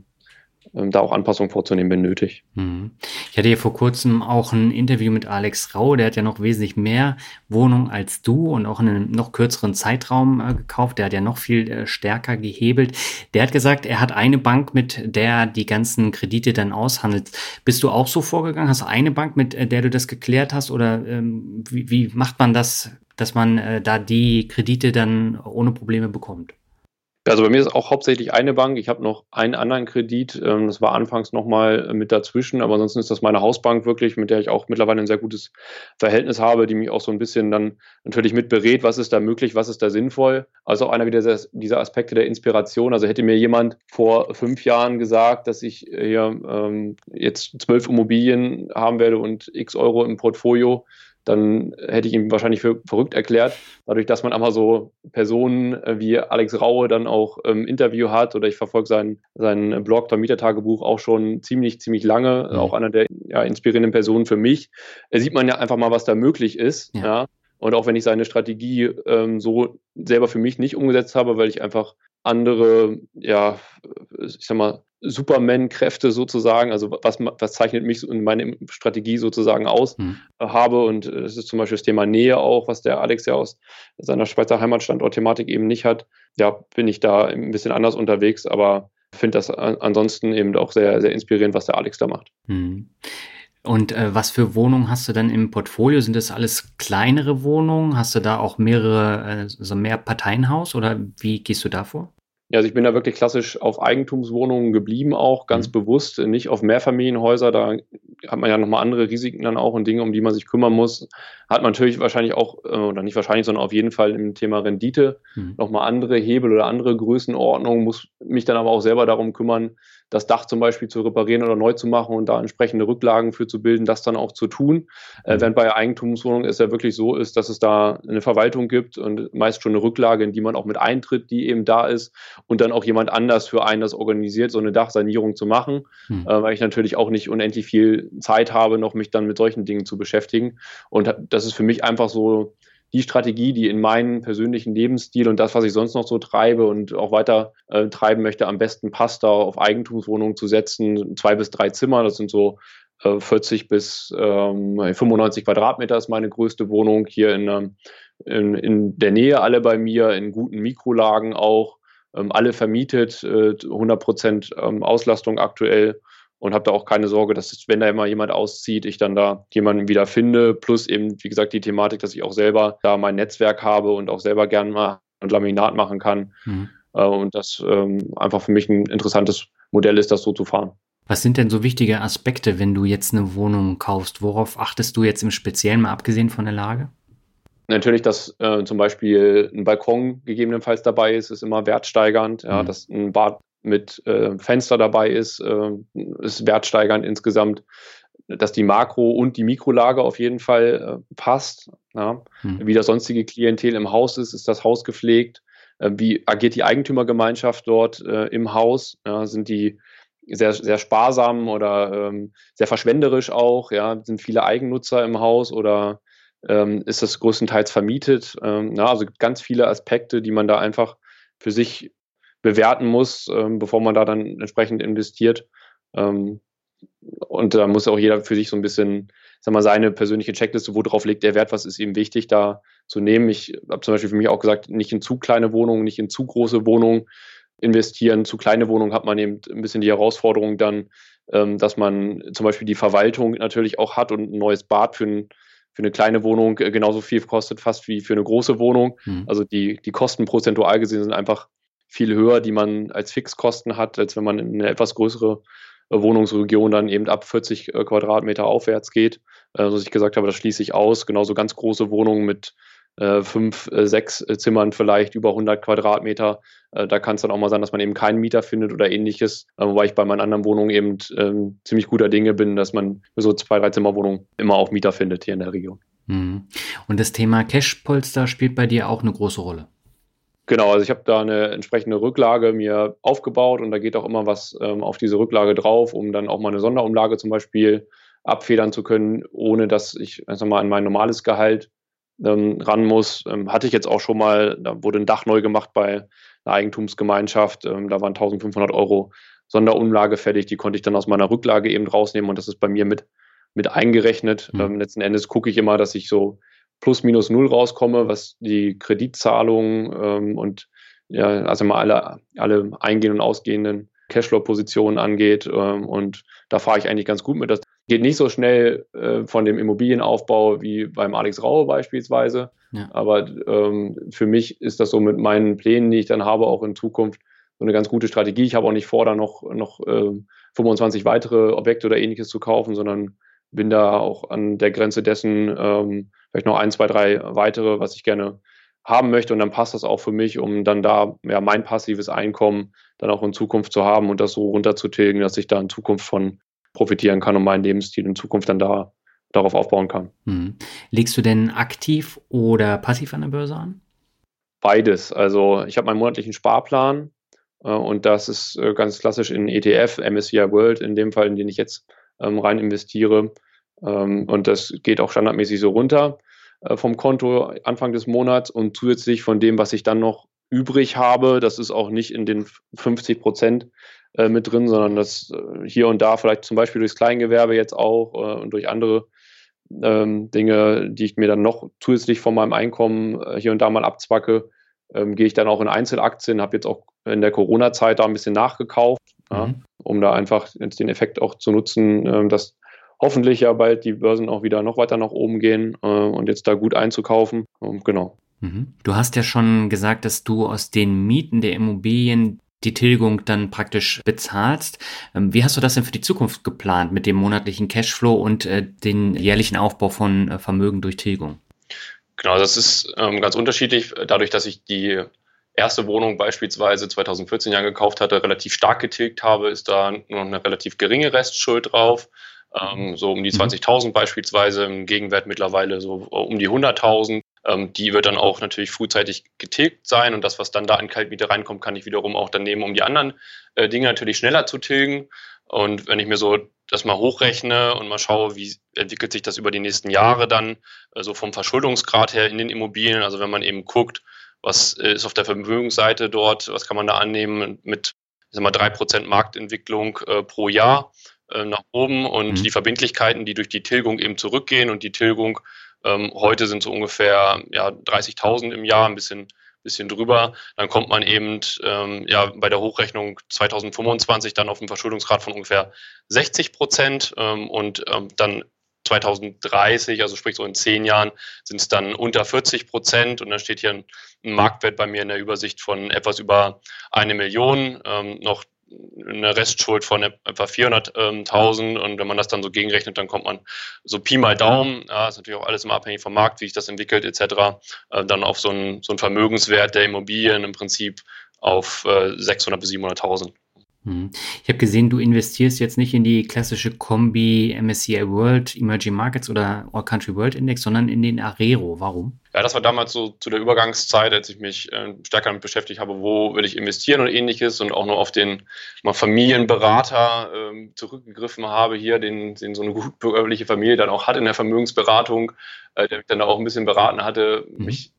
da auch Anpassungen vorzunehmen, wenn nötig. Ich hatte hier vor kurzem auch ein Interview mit Alex Rau, der hat ja noch wesentlich mehr Wohnungen als du und auch in einem noch kürzeren Zeitraum gekauft. Der hat ja noch viel stärker gehebelt. Der hat gesagt, er hat eine Bank, mit der die ganzen Kredite dann aushandelt. Bist du auch so vorgegangen? Hast du eine Bank, mit der du das geklärt hast? Oder wie macht man das, dass man da die Kredite dann ohne Probleme bekommt? Also bei mir ist auch hauptsächlich eine Bank. Ich habe noch einen anderen Kredit. Das war anfangs nochmal mit dazwischen, aber ansonsten ist das meine Hausbank wirklich, mit der ich auch mittlerweile ein sehr gutes Verhältnis habe, die mich auch so ein bisschen dann natürlich mit berät, was ist da möglich, was ist da sinnvoll. Also auch einer wieder dieser Aspekte der Inspiration. Also hätte mir jemand vor 5 Jahren gesagt, dass ich hier jetzt 12 Immobilien haben werde und x Euro im Portfolio, dann hätte ich ihn wahrscheinlich für verrückt erklärt. Dadurch, dass man aber so Personen wie Alex Raue dann auch im Interview hat oder ich verfolge seinen Blog Vermietertagebuch auch schon ziemlich lange, auch einer der inspirierenden Personen für mich, sieht man ja einfach mal, was da möglich ist. Ja. Und auch wenn ich seine Strategie so selber für mich nicht umgesetzt habe, weil ich einfach andere, ich sag mal, Superman-Kräfte sozusagen, also was zeichnet mich und meine Strategie sozusagen aus, habe. Und es ist zum Beispiel das Thema Nähe auch, was der Alex ja aus seiner Schweizer Heimatstandort-Thematik eben nicht hat. Ja, bin ich da ein bisschen anders unterwegs, aber finde das ansonsten eben auch sehr, sehr inspirierend, was der Alex da macht. Und was für Wohnungen hast du dann im Portfolio? Sind das alles kleinere Wohnungen? Hast du da auch mehrere, so mehr Parteienhaus oder wie gehst du da vor? Ja, also ich bin da wirklich klassisch auf Eigentumswohnungen geblieben auch, ganz bewusst, nicht auf Mehrfamilienhäuser. Da hat man ja nochmal andere Risiken dann auch und Dinge, um die man sich kümmern muss. Hat man natürlich wahrscheinlich auch, oder nicht wahrscheinlich, sondern auf jeden Fall im Thema Rendite nochmal andere Hebel oder andere Größenordnungen, muss mich dann aber auch selber darum kümmern, das Dach zum Beispiel zu reparieren oder neu zu machen und da entsprechende Rücklagen für zu bilden, das dann auch zu tun. Während bei Eigentumswohnungen es ja wirklich so ist, dass es da eine Verwaltung gibt und meist schon eine Rücklage, in die man auch mit eintritt, die eben da ist und dann auch jemand anders für einen das organisiert, so eine Dachsanierung zu machen, weil ich natürlich auch nicht unendlich viel Zeit habe, noch mich dann mit solchen Dingen zu beschäftigen. Und das ist für mich einfach so die Strategie, die in meinen persönlichen Lebensstil und das, was ich sonst noch so treibe und auch weiter treiben möchte, am besten passt, da auf Eigentumswohnungen zu setzen, 2 bis 3 Zimmer, das sind so 40 bis 95 Quadratmeter ist meine größte Wohnung hier in der Nähe, alle bei mir, in guten Mikrolagen auch, alle vermietet, 100% Auslastung aktuell. Und habe da auch keine Sorge, dass, wenn da immer jemand auszieht, ich dann da jemanden wieder finde. Plus eben, wie gesagt, die Thematik, dass ich auch selber da mein Netzwerk habe und auch selber gerne mal ein Laminat machen kann. Und das einfach für mich ein interessantes Modell ist, das so zu fahren. Was sind denn so wichtige Aspekte, wenn du jetzt eine Wohnung kaufst? Worauf achtest du jetzt im Speziellen, mal abgesehen von der Lage? Natürlich, dass zum Beispiel ein Balkon gegebenenfalls dabei ist immer wertsteigernd. Ja, dass ein Bad mit Fenster dabei ist wertsteigernd insgesamt, dass die Makro- und die Mikrolage auf jeden Fall passt. Ja. Wie das sonstige Klientel im Haus ist das Haus gepflegt? Wie agiert die Eigentümergemeinschaft dort im Haus? Ja, sind die sehr, sehr sparsam oder sehr verschwenderisch auch? Ja, sind viele Eigennutzer im Haus oder ist das größtenteils vermietet? Also gibt ganz viele Aspekte, die man da einfach für sich bewerten muss, bevor man da dann entsprechend investiert. Und da muss auch jeder für sich so ein bisschen, sag mal, seine persönliche Checkliste, worauf legt er Wert, was ist ihm wichtig, da zu nehmen. Ich habe zum Beispiel für mich auch gesagt, nicht in zu kleine Wohnungen, nicht in zu große Wohnungen investieren. Zu kleine Wohnungen hat man eben ein bisschen die Herausforderung dann, dass man zum Beispiel die Verwaltung natürlich auch hat und ein neues Bad für eine kleine Wohnung genauso viel kostet fast wie für eine große Wohnung. Also die Kosten prozentual gesehen sind einfach viel höher, die man als Fixkosten hat, als wenn man in eine etwas größere Wohnungsregion dann eben ab 40 Quadratmeter aufwärts geht. Also ich gesagt habe, das schließe ich aus. Genauso ganz große Wohnungen mit 5, 6 Zimmern vielleicht über 100 Quadratmeter. Da kann es dann auch mal sein, dass man eben keinen Mieter findet oder ähnliches, wobei ich bei meinen anderen Wohnungen eben ziemlich guter Dinge bin, dass man für so 2, 3 Zimmerwohnungen immer auch Mieter findet hier in der Region. Und das Thema Cashpolster spielt bei dir auch eine große Rolle? Genau, also ich habe da eine entsprechende Rücklage mir aufgebaut und da geht auch immer was auf diese Rücklage drauf, um dann auch mal eine Sonderumlage zum Beispiel abfedern zu können, ohne dass ich sag mal, an mein normales Gehalt ran muss. Hatte ich jetzt auch schon mal, da wurde ein Dach neu gemacht bei einer Eigentumsgemeinschaft, da waren 1.500 € Sonderumlage fällig, die konnte ich dann aus meiner Rücklage eben rausnehmen und das ist bei mir mit eingerechnet. Letzten Endes gucke ich immer, dass ich so plus minus null rauskomme, was die Kreditzahlungen und ja, also mal alle eingehenden und ausgehenden Cashflow-Positionen angeht. Und da fahre ich eigentlich ganz gut mit. Das geht nicht so schnell von dem Immobilienaufbau wie beim Alex Raue beispielsweise. Ja. Aber für mich ist das so mit meinen Plänen, die ich dann habe, auch in Zukunft so eine ganz gute Strategie. Ich habe auch nicht vor, da noch 25 weitere Objekte oder ähnliches zu kaufen, sondern bin da auch an der Grenze dessen, vielleicht noch 1, 2, 3 weitere, was ich gerne haben möchte. Und dann passt das auch für mich, um dann da ja, mein passives Einkommen dann auch in Zukunft zu haben und das so runterzutilgen, dass ich da in Zukunft von profitieren kann und meinen Lebensstil in Zukunft dann darauf aufbauen kann. Legst du denn aktiv oder passiv an der Börse an? Beides. Also ich habe meinen monatlichen Sparplan und das ist ganz klassisch in ETF, MSCI World in dem Fall, in den ich jetzt rein investiere. Und das geht auch standardmäßig so runter vom Konto Anfang des Monats und zusätzlich von dem, was ich dann noch übrig habe, das ist auch nicht in den 50% mit drin, sondern das hier und da vielleicht zum Beispiel durchs Kleingewerbe jetzt auch und durch andere Dinge, die ich mir dann noch zusätzlich von meinem Einkommen hier und da mal abzwacke, gehe ich dann auch in Einzelaktien, habe jetzt auch in der Corona-Zeit da ein bisschen nachgekauft, ja, um da einfach jetzt den Effekt auch zu nutzen, dass hoffentlich ja bald die Börsen auch wieder noch weiter nach oben gehen und jetzt da gut einzukaufen. Genau. Du hast ja schon gesagt, dass du aus den Mieten der Immobilien die Tilgung dann praktisch bezahlst. Wie hast du das denn für die Zukunft geplant mit dem monatlichen Cashflow und den jährlichen Aufbau von Vermögen durch Tilgung? Genau, das ist ganz unterschiedlich. Dadurch, dass ich die erste Wohnung beispielsweise 2014 gekauft hatte, relativ stark getilgt habe, ist da nur noch eine relativ geringe Restschuld drauf. So um die 20.000 beispielsweise, im Gegenwert mittlerweile so um die 100.000. Die wird dann auch natürlich frühzeitig getilgt sein und das, was dann da an Kaltmiete reinkommt, kann ich wiederum auch dann nehmen, um die anderen Dinge natürlich schneller zu tilgen. Und wenn ich mir so das mal hochrechne und mal schaue, wie entwickelt sich das über die nächsten Jahre dann, so vom Verschuldungsgrad her in den Immobilien, also wenn man eben guckt, was ist auf der Vermögensseite dort, was kann man da annehmen mit 3% Marktentwicklung pro Jahr nach oben und die Verbindlichkeiten, die durch die Tilgung eben zurückgehen und die Tilgung heute sind so ungefähr 30.000 im Jahr, ein bisschen drüber. Dann kommt man eben bei der Hochrechnung 2025 dann auf einen Verschuldungsgrad von ungefähr 60% und dann 2030, also sprich so in 10 Jahren, sind es dann unter 40% und dann steht hier ein Marktwert bei mir in der Übersicht von etwas über 1 Million, noch eine Restschuld von etwa 400.000 und wenn man das dann so gegenrechnet, dann kommt man so Pi mal Daumen, ja, ist natürlich auch alles immer abhängig vom Markt, wie sich das entwickelt etc., dann auf so einen Vermögenswert der Immobilien im Prinzip auf 600.000 bis 700.000. Ich habe gesehen, du investierst jetzt nicht in die klassische Kombi MSCI World, Emerging Markets oder All Country World Index, sondern in den ARERO. Warum? Ja, das war damals so zu der Übergangszeit, als ich mich stärker damit beschäftigt habe, wo will ich investieren und ähnliches und auch nur auf den Familienberater zurückgegriffen habe hier, den so eine gut bürgerliche Familie dann auch hat in der Vermögensberatung, der mich dann auch ein bisschen beraten hatte,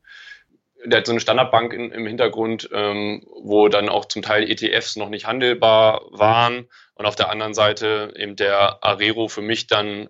der hat so eine Standardbank im Hintergrund, wo dann auch zum Teil ETFs noch nicht handelbar waren und auf der anderen Seite eben der ARERO für mich dann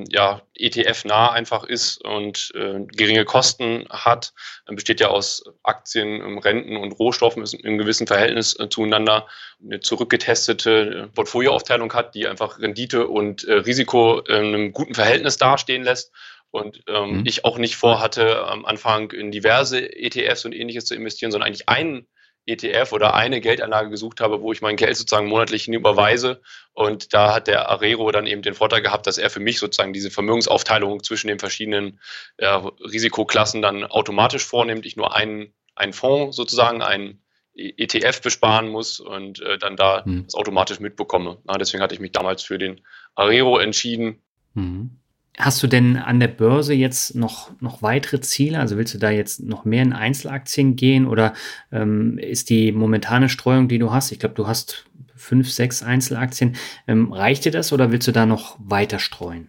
ETF-nah einfach ist und geringe Kosten hat. Besteht ja aus Aktien, Renten und Rohstoffen, ist im gewissen Verhältnis zueinander eine zurückgetestete Portfolioaufteilung hat, die einfach Rendite und Risiko in einem guten Verhältnis dastehen lässt. Und ich auch nicht vorhatte, am Anfang in diverse ETFs und ähnliches zu investieren, sondern eigentlich einen ETF oder eine Geldanlage gesucht habe, wo ich mein Geld sozusagen monatlich hinüberweise. Und da hat der Arero dann eben den Vorteil gehabt, dass er für mich sozusagen diese Vermögensaufteilung zwischen den verschiedenen Risikoklassen dann automatisch vornimmt. Ich nur einen Fonds sozusagen, einen ETF besparen muss und dann da das automatisch mitbekomme. Deswegen hatte ich mich damals für den Arero entschieden. Hast du denn an der Börse jetzt noch weitere Ziele? Also willst du da jetzt noch mehr in Einzelaktien gehen oder ist die momentane Streuung, die du hast, ich glaube, du hast 5, 6 Einzelaktien, reicht dir das oder willst du da noch weiter streuen?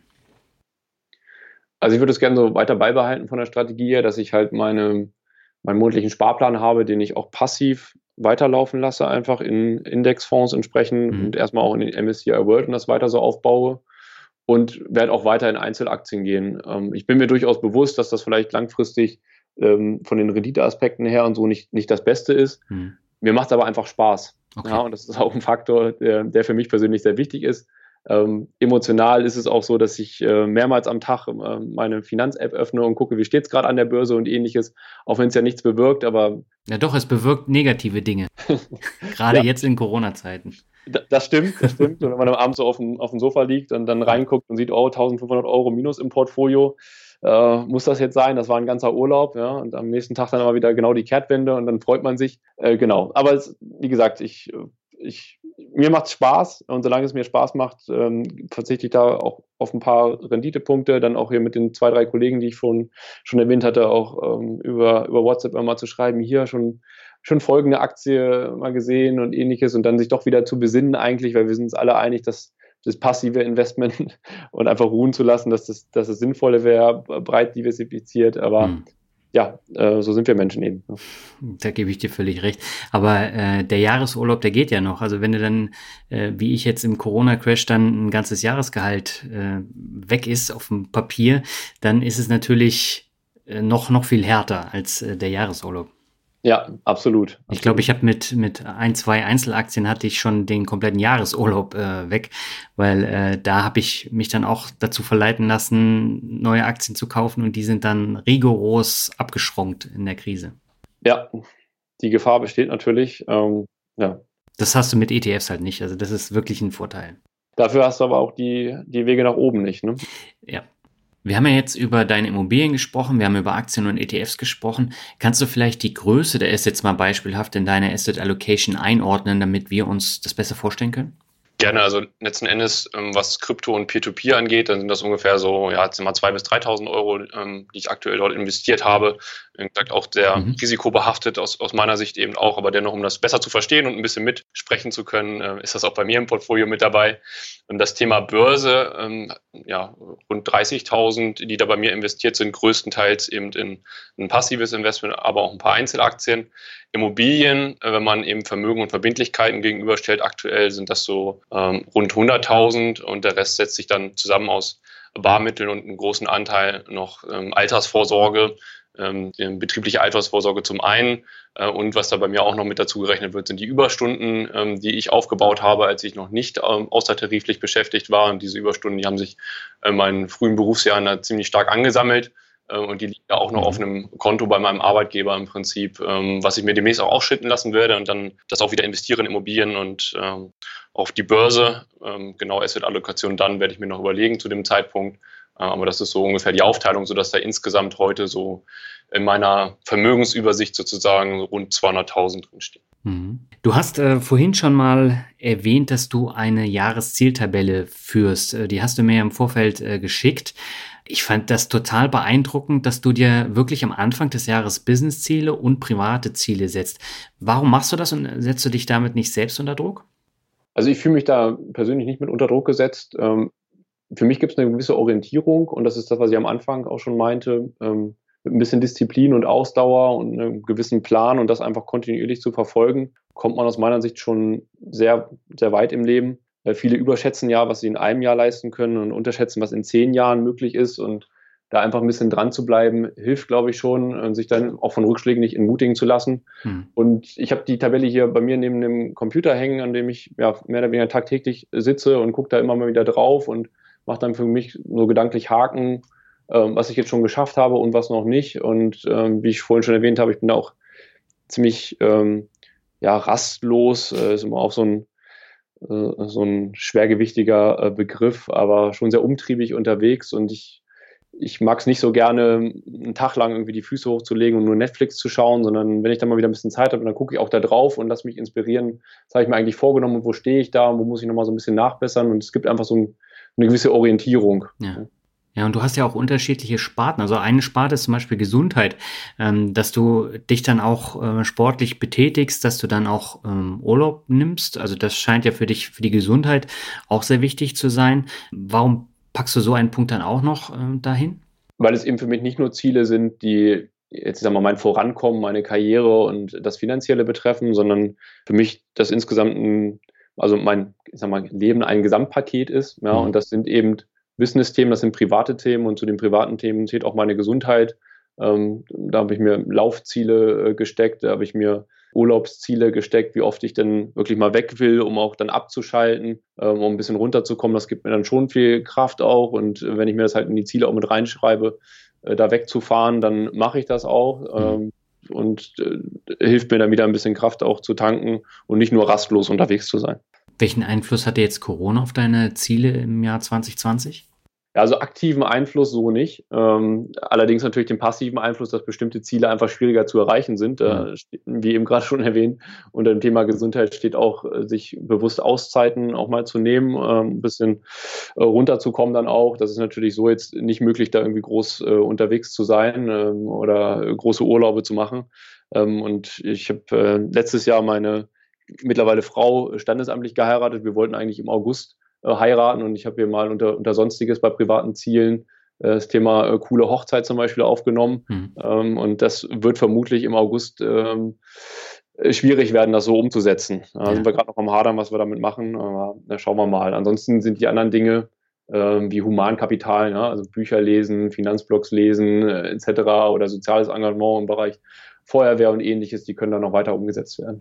Also ich würde es gerne so weiter beibehalten von der Strategie her, dass ich halt meinen monatlichen Sparplan habe, den ich auch passiv weiterlaufen lasse, einfach in Indexfonds entsprechend und erstmal auch in den MSCI World und das weiter so aufbaue und werde auch weiter in Einzelaktien gehen. Ich bin mir durchaus bewusst, dass das vielleicht langfristig von den Renditeaspekten her und so nicht das Beste ist. Mir macht es aber einfach Spaß. Okay. Ja, und das ist auch ein Faktor, der für mich persönlich sehr wichtig ist. Emotional ist es auch so, dass ich mehrmals am Tag meine Finanz-App öffne und gucke, wie steht es gerade an der Börse und ähnliches, auch wenn es ja nichts bewirkt, aber... Ja doch, es bewirkt negative Dinge, gerade jetzt in Corona-Zeiten. Das stimmt. Und wenn man dann abends so auf dem Sofa liegt und dann reinguckt und sieht, 1.500 Euro minus im Portfolio, muss das jetzt sein? Das war ein ganzer Urlaub, ja, und am nächsten Tag dann aber wieder genau die Kehrtwende und dann freut man sich. Genau, aber wie gesagt, mir macht es Spaß und solange es mir Spaß macht, verzichte ich da auch auf ein paar Renditepunkte, dann auch hier mit den 2, 3 Kollegen, die ich schon erwähnt hatte, auch über WhatsApp immer zu schreiben, hier schon folgende Aktie mal gesehen und ähnliches und dann sich doch wieder zu besinnen eigentlich, weil wir sind uns alle einig, dass das passive Investment und einfach ruhen zu lassen, dass das Sinnvolle wäre, breit diversifiziert, aber ja, so sind wir Menschen eben. Da gebe ich dir völlig recht. Aber der Jahresurlaub, der geht ja noch. Also wenn du dann, wie ich jetzt im Corona-Crash, dann ein ganzes Jahresgehalt weg ist auf dem Papier, dann ist es natürlich noch viel härter als der Jahresurlaub. Ja, absolut. Ich glaube, ich habe mit 1, 2 Einzelaktien hatte ich schon den kompletten Jahresurlaub weg, weil da habe ich mich dann auch dazu verleiten lassen, neue Aktien zu kaufen und die sind dann rigoros abgeschrumpft in der Krise. Ja, die Gefahr besteht natürlich. Ja. Das hast du mit ETFs halt nicht, also das ist wirklich ein Vorteil. Dafür hast du aber auch die Wege nach oben nicht, ne? Ja. Wir haben ja jetzt über deine Immobilien gesprochen, wir haben über Aktien und ETFs gesprochen. Kannst du vielleicht die Größe der Assets mal beispielhaft in deine Asset Allocation einordnen, damit wir uns das besser vorstellen können? Gerne, also letzten Endes, was Krypto und Peer-to-Peer angeht, dann sind das ungefähr so, ja, jetzt mal 2.000 bis 3.000 Euro, die ich aktuell dort investiert habe. Wie gesagt, auch sehr risikobehaftet aus meiner Sicht eben auch, aber dennoch, um das besser zu verstehen und ein bisschen mitsprechen zu können, ist das auch bei mir im Portfolio mit dabei. Das Thema Börse, ja, rund 30.000, die da bei mir investiert sind, größtenteils eben in ein passives Investment, aber auch ein paar Einzelaktien. Immobilien, wenn man eben Vermögen und Verbindlichkeiten gegenüberstellt, aktuell sind das so rund 100.000 und der Rest setzt sich dann zusammen aus Barmitteln und einem großen Anteil noch Altersvorsorge, betriebliche Altersvorsorge zum einen und was da bei mir auch noch mit dazu gerechnet wird, sind die Überstunden, die ich aufgebaut habe, als ich noch nicht außertariflich beschäftigt war. Und diese Überstunden, die haben sich in meinen frühen Berufsjahren da ziemlich stark angesammelt. Und die liegen da auch noch auf einem Konto bei meinem Arbeitgeber im Prinzip, was ich mir demnächst auch ausschütten lassen werde und dann das auch wieder investieren in Immobilien und auf die Börse. Genau, Asset-Allokation dann werde ich mir noch überlegen zu dem Zeitpunkt. Aber das ist so ungefähr die Aufteilung, sodass da insgesamt heute so in meiner Vermögensübersicht sozusagen rund 200.000 drinstehen. Du hast vorhin schon mal erwähnt, dass du eine Jahreszieltabelle führst. Die hast du mir im Vorfeld geschickt. Ich fand das total beeindruckend, dass du dir wirklich am Anfang des Jahres Business-Ziele und private Ziele setzt. Warum machst du das und setzt du dich damit nicht selbst unter Druck? Also ich fühle mich da persönlich nicht mit unter Druck gesetzt. Für mich gibt es eine gewisse Orientierung und das ist das, was ich am Anfang auch schon meinte, mit ein bisschen Disziplin und Ausdauer und einem gewissen Plan und das einfach kontinuierlich zu verfolgen, kommt man aus meiner Sicht schon sehr, sehr weit im Leben. Viele überschätzen ja, was sie in einem Jahr leisten können und unterschätzen, was in 10 Jahren möglich ist und da einfach ein bisschen dran zu bleiben, hilft, glaube ich, schon, sich dann auch von Rückschlägen nicht entmutigen zu lassen. Und ich habe die Tabelle hier bei mir neben dem Computer hängen, an dem ich ja mehr oder weniger tagtäglich sitze und gucke da immer mal wieder drauf und mache dann für mich so gedanklich Haken, was ich jetzt schon geschafft habe und was noch nicht. Und wie ich vorhin schon erwähnt habe, ich bin da auch ziemlich ja, rastlos, ist immer auch so ein schwergewichtiger Begriff, aber schon sehr umtriebig unterwegs und ich mag es nicht so gerne, einen Tag lang irgendwie die Füße hochzulegen und nur Netflix zu schauen, sondern wenn ich dann mal wieder ein bisschen Zeit habe, dann gucke ich auch da drauf und lasse mich inspirieren. Was habe ich mir eigentlich vorgenommen und wo stehe ich da und wo muss ich nochmal so ein bisschen nachbessern? Und es gibt einfach so eine gewisse Orientierung. Ja. Ja, und du hast ja auch unterschiedliche Sparten. Also eine Sparte ist zum Beispiel Gesundheit, dass du dich dann auch sportlich betätigst, dass du dann auch Urlaub nimmst. Also das scheint ja für dich, für die Gesundheit auch sehr wichtig zu sein. Warum packst du so einen Punkt dann auch noch dahin? Weil es eben für mich nicht nur Ziele sind, die jetzt, ich sag mal, mein Vorankommen, meine Karriere und das Finanzielle betreffen, sondern für mich das insgesamt also mein, ich sag mal, Leben ein Gesamtpaket ist. Ja, und das sind eben Business-Themen, das sind private Themen und zu den privaten Themen zählt auch meine Gesundheit. Da habe ich mir Laufziele gesteckt, da habe ich mir Urlaubsziele gesteckt, wie oft ich denn wirklich mal weg will, um auch dann abzuschalten, um ein bisschen runterzukommen. Das gibt mir dann schon viel Kraft auch. Und wenn ich mir das halt in die Ziele auch mit reinschreibe, da wegzufahren, dann mache ich das auch. Und hilft mir dann wieder ein bisschen Kraft auch zu tanken und nicht nur rastlos unterwegs zu sein. Welchen Einfluss hatte jetzt Corona auf deine Ziele im Jahr 2020? Ja, also aktiven Einfluss so nicht. Allerdings natürlich den passiven Einfluss, dass bestimmte Ziele einfach schwieriger zu erreichen sind. Wie eben gerade schon erwähnt, unter dem Thema Gesundheit steht auch, sich bewusst Auszeiten auch mal zu nehmen, ein bisschen runterzukommen dann auch. Das ist natürlich so jetzt nicht möglich, da irgendwie groß unterwegs zu sein oder große Urlaube zu machen. Und ich habe letztes Jahr meine mittlerweile Frau standesamtlich geheiratet. Wir wollten eigentlich im August heiraten und ich habe hier mal unter Sonstiges bei privaten Zielen das Thema coole Hochzeit zum Beispiel aufgenommen. Und das wird vermutlich im August schwierig werden, das so umzusetzen. Da sind wir gerade noch am Hadern, was wir damit machen, aber schauen wir mal. Ansonsten sind die anderen Dinge wie Humankapital, ja, also Bücher lesen, Finanzblogs lesen etc. oder soziales Engagement im Bereich Feuerwehr und ähnliches, die können dann noch weiter umgesetzt werden.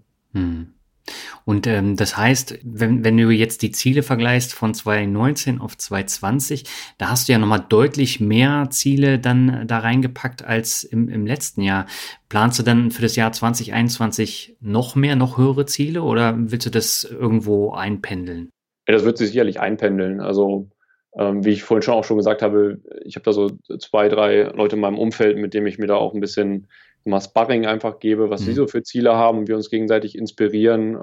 Und das heißt, wenn du jetzt die Ziele vergleichst von 2019 auf 2020, da hast du ja nochmal deutlich mehr Ziele dann da reingepackt als im letzten Jahr. Planst du dann für das Jahr 2021 noch mehr, noch höhere Ziele oder willst du das irgendwo einpendeln? Ja, das wird sich sicherlich einpendeln. Also wie ich vorhin schon gesagt habe, ich habe da so 2, 3 Leute in meinem Umfeld, mit denen ich mir da auch ein bisschen mal Sparring einfach gebe, was sie so für Ziele haben und wir uns gegenseitig inspirieren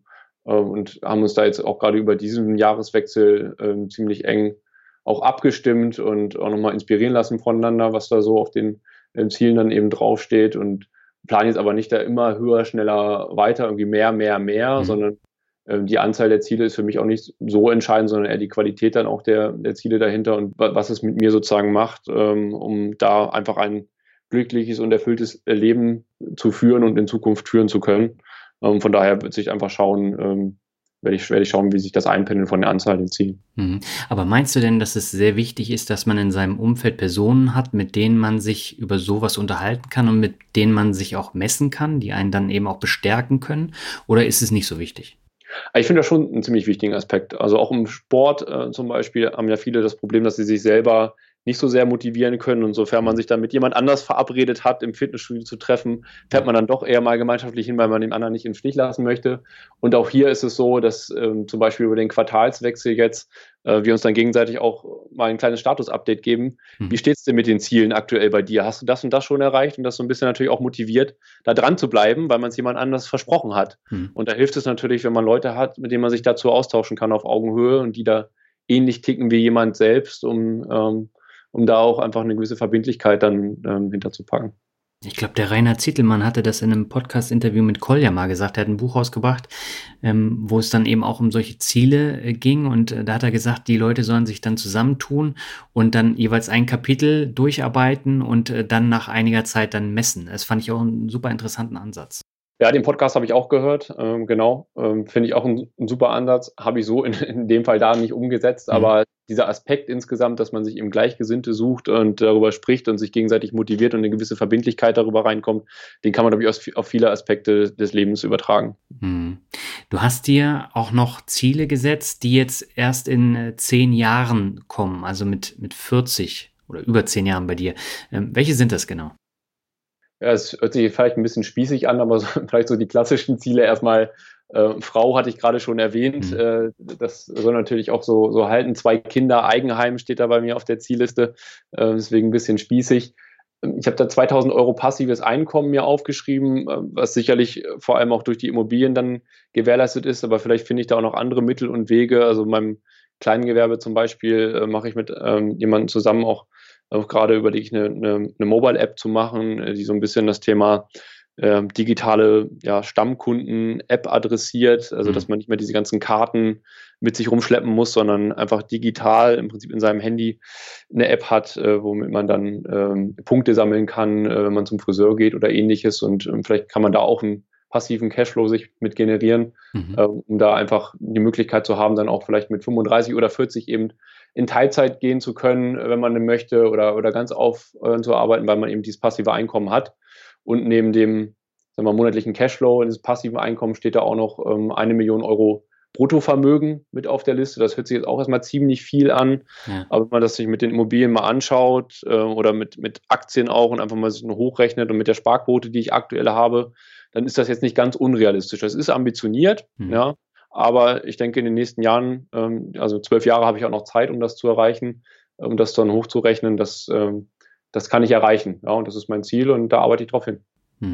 und haben uns da jetzt auch gerade über diesen Jahreswechsel ziemlich eng auch abgestimmt und auch nochmal inspirieren lassen voneinander, was da so auf den Zielen dann eben draufsteht und planen jetzt aber nicht da immer höher, schneller, weiter, irgendwie mehr, sondern die Anzahl der Ziele ist für mich auch nicht so entscheidend, sondern eher die Qualität dann auch der Ziele dahinter und was es mit mir sozusagen macht, um da einfach ein glückliches und erfülltes Leben zu führen und in Zukunft führen zu können. Von daher wird sich einfach schauen, werde ich schauen, wie sich das einpendeln von der Anzahl der Ziele. Aber meinst du denn, dass es sehr wichtig ist, dass man in seinem Umfeld Personen hat, mit denen man sich über sowas unterhalten kann und mit denen man sich auch messen kann, die einen dann eben auch bestärken können? Oder ist es nicht so wichtig? Ich finde das schon einen ziemlich wichtigen Aspekt. Also auch im Sport zum Beispiel haben ja viele das Problem, dass sie sich selber nicht so sehr motivieren können. Und sofern man sich dann mit jemand anders verabredet hat, im Fitnessstudio zu treffen, fährt man dann doch eher mal gemeinschaftlich hin, weil man den anderen nicht im Stich lassen möchte. Und auch hier ist es so, dass zum Beispiel über den Quartalswechsel jetzt wir uns dann gegenseitig auch mal ein kleines Status-Update geben. Wie steht es denn mit den Zielen aktuell bei dir? Hast du das und das schon erreicht? Und das so ein bisschen natürlich auch motiviert, da dran zu bleiben, weil man es jemand anders versprochen hat. Und da hilft es natürlich, wenn man Leute hat, mit denen man sich dazu austauschen kann auf Augenhöhe und die da ähnlich ticken wie jemand selbst, um da auch einfach eine gewisse Verbindlichkeit dann hinterzupacken. Ich glaube, der Rainer Zitelmann hatte das in einem Podcast-Interview mit Kolja mal gesagt. Er hat ein Buch rausgebracht, wo es dann eben auch um solche Ziele ging. Und da hat er gesagt, die Leute sollen sich dann zusammentun und dann jeweils ein Kapitel durcharbeiten und dann nach einiger Zeit dann messen. Das fand ich auch einen super interessanten Ansatz. Ja, den Podcast habe ich auch gehört, genau. Finde ich auch ein super Ansatz. Habe ich so in dem Fall da nicht umgesetzt, aber dieser Aspekt insgesamt, dass man sich eben Gleichgesinnte sucht und darüber spricht und sich gegenseitig motiviert und eine gewisse Verbindlichkeit darüber reinkommt, den kann man, glaube ich, auf viele Aspekte des Lebens übertragen. Du hast dir auch noch Ziele gesetzt, die jetzt erst in 10 Jahren kommen, also mit 40 oder über 10 Jahren bei dir. Welche sind das genau? Ja, es hört sich vielleicht ein bisschen spießig an, aber so, vielleicht so die klassischen Ziele erstmal. Frau hatte ich gerade schon erwähnt. Das soll natürlich auch so halten. 2 Kinder, Eigenheim steht da bei mir auf der Zielliste. Deswegen ein bisschen spießig. Ich habe da 2.000 € passives Einkommen mir aufgeschrieben, was sicherlich vor allem auch durch die Immobilien dann gewährleistet ist. Aber vielleicht finde ich da auch noch andere Mittel und Wege. Also in meinem kleinen Gewerbe zum Beispiel mache ich mit jemandem zusammen auch gerade überlege ich eine Mobile-App zu machen, die so ein bisschen das Thema digitale Stammkunden-App adressiert, also dass man nicht mehr diese ganzen Karten mit sich rumschleppen muss, sondern einfach digital im Prinzip in seinem Handy eine App hat, womit man dann Punkte sammeln kann, wenn man zum Friseur geht oder ähnliches, und vielleicht kann man da auch einen passiven Cashflow sich mit generieren, um da einfach die Möglichkeit zu haben, dann auch vielleicht mit 35 oder 40 eben in Teilzeit gehen zu können, wenn man möchte, oder ganz zu arbeiten, weil man eben dieses passive Einkommen hat. Und neben dem, sagen wir, monatlichen Cashflow in diesem passiven Einkommen steht da auch noch 1 Million Euro Bruttovermögen mit auf der Liste. Das hört sich jetzt auch erstmal ziemlich viel an. Ja. Aber wenn man das sich mit den Immobilien mal anschaut oder mit Aktien auch und einfach mal sich nur hochrechnet und mit der Sparquote, die ich aktuell habe, dann ist das jetzt nicht ganz unrealistisch. Das ist ambitioniert, ja. Aber ich denke, in den nächsten Jahren, also 12 Jahre habe ich auch noch Zeit, um das zu erreichen, um das dann hochzurechnen, das kann ich erreichen. Ja, und das ist mein Ziel und da arbeite ich drauf hin.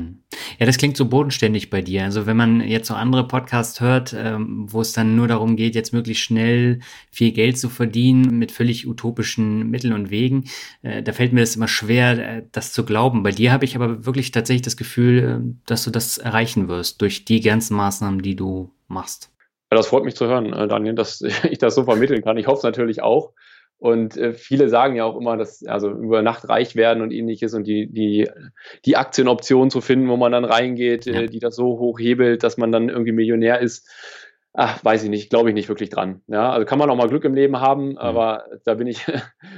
Ja, das klingt so bodenständig bei dir. Also wenn man jetzt so andere Podcasts hört, wo es dann nur darum geht, jetzt möglichst schnell viel Geld zu verdienen mit völlig utopischen Mitteln und Wegen, da fällt mir das immer schwer, das zu glauben. Bei dir habe ich aber wirklich tatsächlich das Gefühl, dass du das erreichen wirst durch die ganzen Maßnahmen, die du machst. Ja, das freut mich zu hören, Daniel, dass ich das so vermitteln kann. Ich hoffe es natürlich auch. Und viele sagen ja auch immer, dass also über Nacht reich werden und ähnliches und die Aktienoption zu finden, wo man dann reingeht, die das so hoch hebelt, dass man dann irgendwie Millionär ist. Ach, weiß ich nicht, glaube ich nicht wirklich dran. Ja, also kann man auch mal Glück im Leben haben, aber da bin ich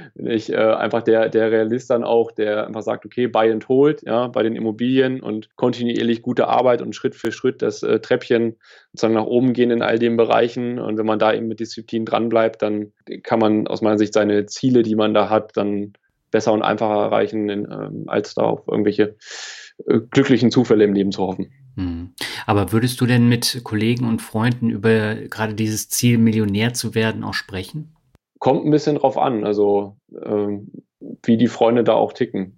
einfach der Realist dann auch, der einfach sagt, okay, buy and hold, ja, bei den Immobilien und kontinuierlich gute Arbeit und Schritt für Schritt das Treppchen sozusagen nach oben gehen in all den Bereichen. Und wenn man da eben mit Disziplin dranbleibt, dann kann man aus meiner Sicht seine Ziele, die man da hat, dann besser und einfacher erreichen, als da auf irgendwelche glücklichen Zufälle im Leben zu hoffen. Aber würdest du denn mit Kollegen und Freunden über gerade dieses Ziel, Millionär zu werden, auch sprechen? Kommt ein bisschen drauf an, also wie die Freunde da auch ticken.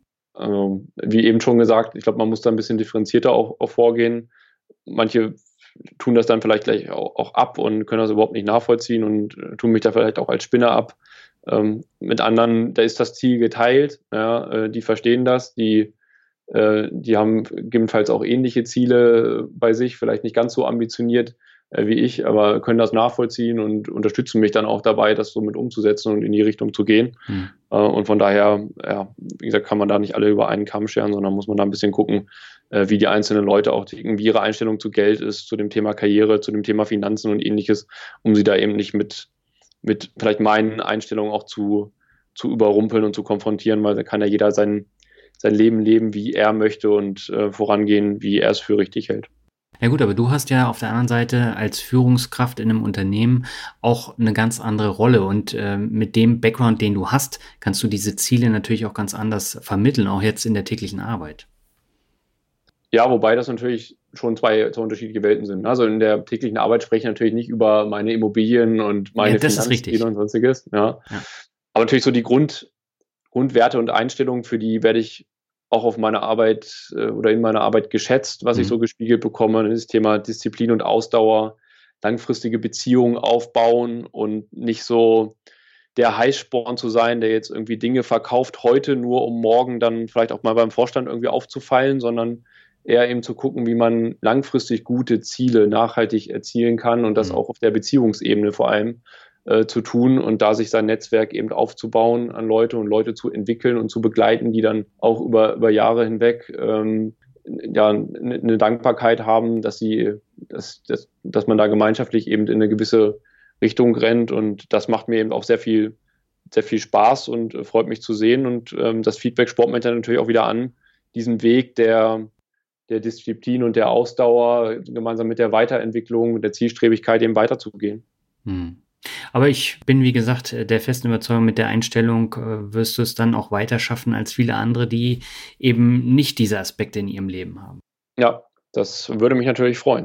Wie eben schon gesagt, ich glaube, man muss da ein bisschen differenzierter auch vorgehen. Manche tun das dann vielleicht gleich auch ab und können das überhaupt nicht nachvollziehen und tun mich da vielleicht auch als Spinner ab. Mit anderen, da ist das Ziel geteilt, ja, die verstehen das, die haben gegebenenfalls auch ähnliche Ziele bei sich, vielleicht nicht ganz so ambitioniert wie ich, aber können das nachvollziehen und unterstützen mich dann auch dabei, das so mit umzusetzen und in die Richtung zu gehen. Und von daher, ja, wie gesagt, kann man da nicht alle über einen Kamm scheren, sondern muss man da ein bisschen gucken, wie die einzelnen Leute auch ticken, wie ihre Einstellung zu Geld ist, zu dem Thema Karriere, zu dem Thema Finanzen und ähnliches, um sie da eben nicht mit vielleicht meinen Einstellungen auch zu überrumpeln und zu konfrontieren, weil da kann ja jeder sein Leben leben, wie er möchte und vorangehen, wie er es für richtig hält. Ja gut, aber du hast ja auf der anderen Seite als Führungskraft in einem Unternehmen auch eine ganz andere Rolle und mit dem Background, den du hast, kannst du diese Ziele natürlich auch ganz anders vermitteln, auch jetzt in der täglichen Arbeit. Ja, wobei das natürlich schon zwei unterschiedliche Welten sind. Also in der täglichen Arbeit spreche ich natürlich nicht über meine Immobilien und meine Finanzziele und sonstiges. Ja. Aber natürlich so die Grundwerte und Einstellungen, für die werde ich auch auf meine Arbeit oder in meiner Arbeit geschätzt, was ich so gespiegelt bekomme. Das Thema Disziplin und Ausdauer, langfristige Beziehungen aufbauen und nicht so der Heißsporn zu sein, der jetzt irgendwie Dinge verkauft heute nur, um morgen dann vielleicht auch mal beim Vorstand irgendwie aufzufallen, sondern eher eben zu gucken, wie man langfristig gute Ziele nachhaltig erzielen kann und das auch auf der Beziehungsebene vor allem zu tun und da sich sein Netzwerk eben aufzubauen an Leute und Leute zu entwickeln und zu begleiten, die dann auch über Jahre hinweg eine Dankbarkeit haben, dass man da gemeinschaftlich eben in eine gewisse Richtung rennt, und das macht mir eben auch sehr viel Spaß und freut mich zu sehen, und das Feedback spornt mich dann natürlich auch wieder an, diesen Weg der Disziplin und der Ausdauer gemeinsam mit der Weiterentwicklung, mit der Zielstrebigkeit eben weiterzugehen. Aber ich bin, wie gesagt, der festen Überzeugung, mit der Einstellung wirst du es dann auch weiter schaffen als viele andere, die eben nicht diese Aspekte in ihrem Leben haben. Ja, das würde mich natürlich freuen.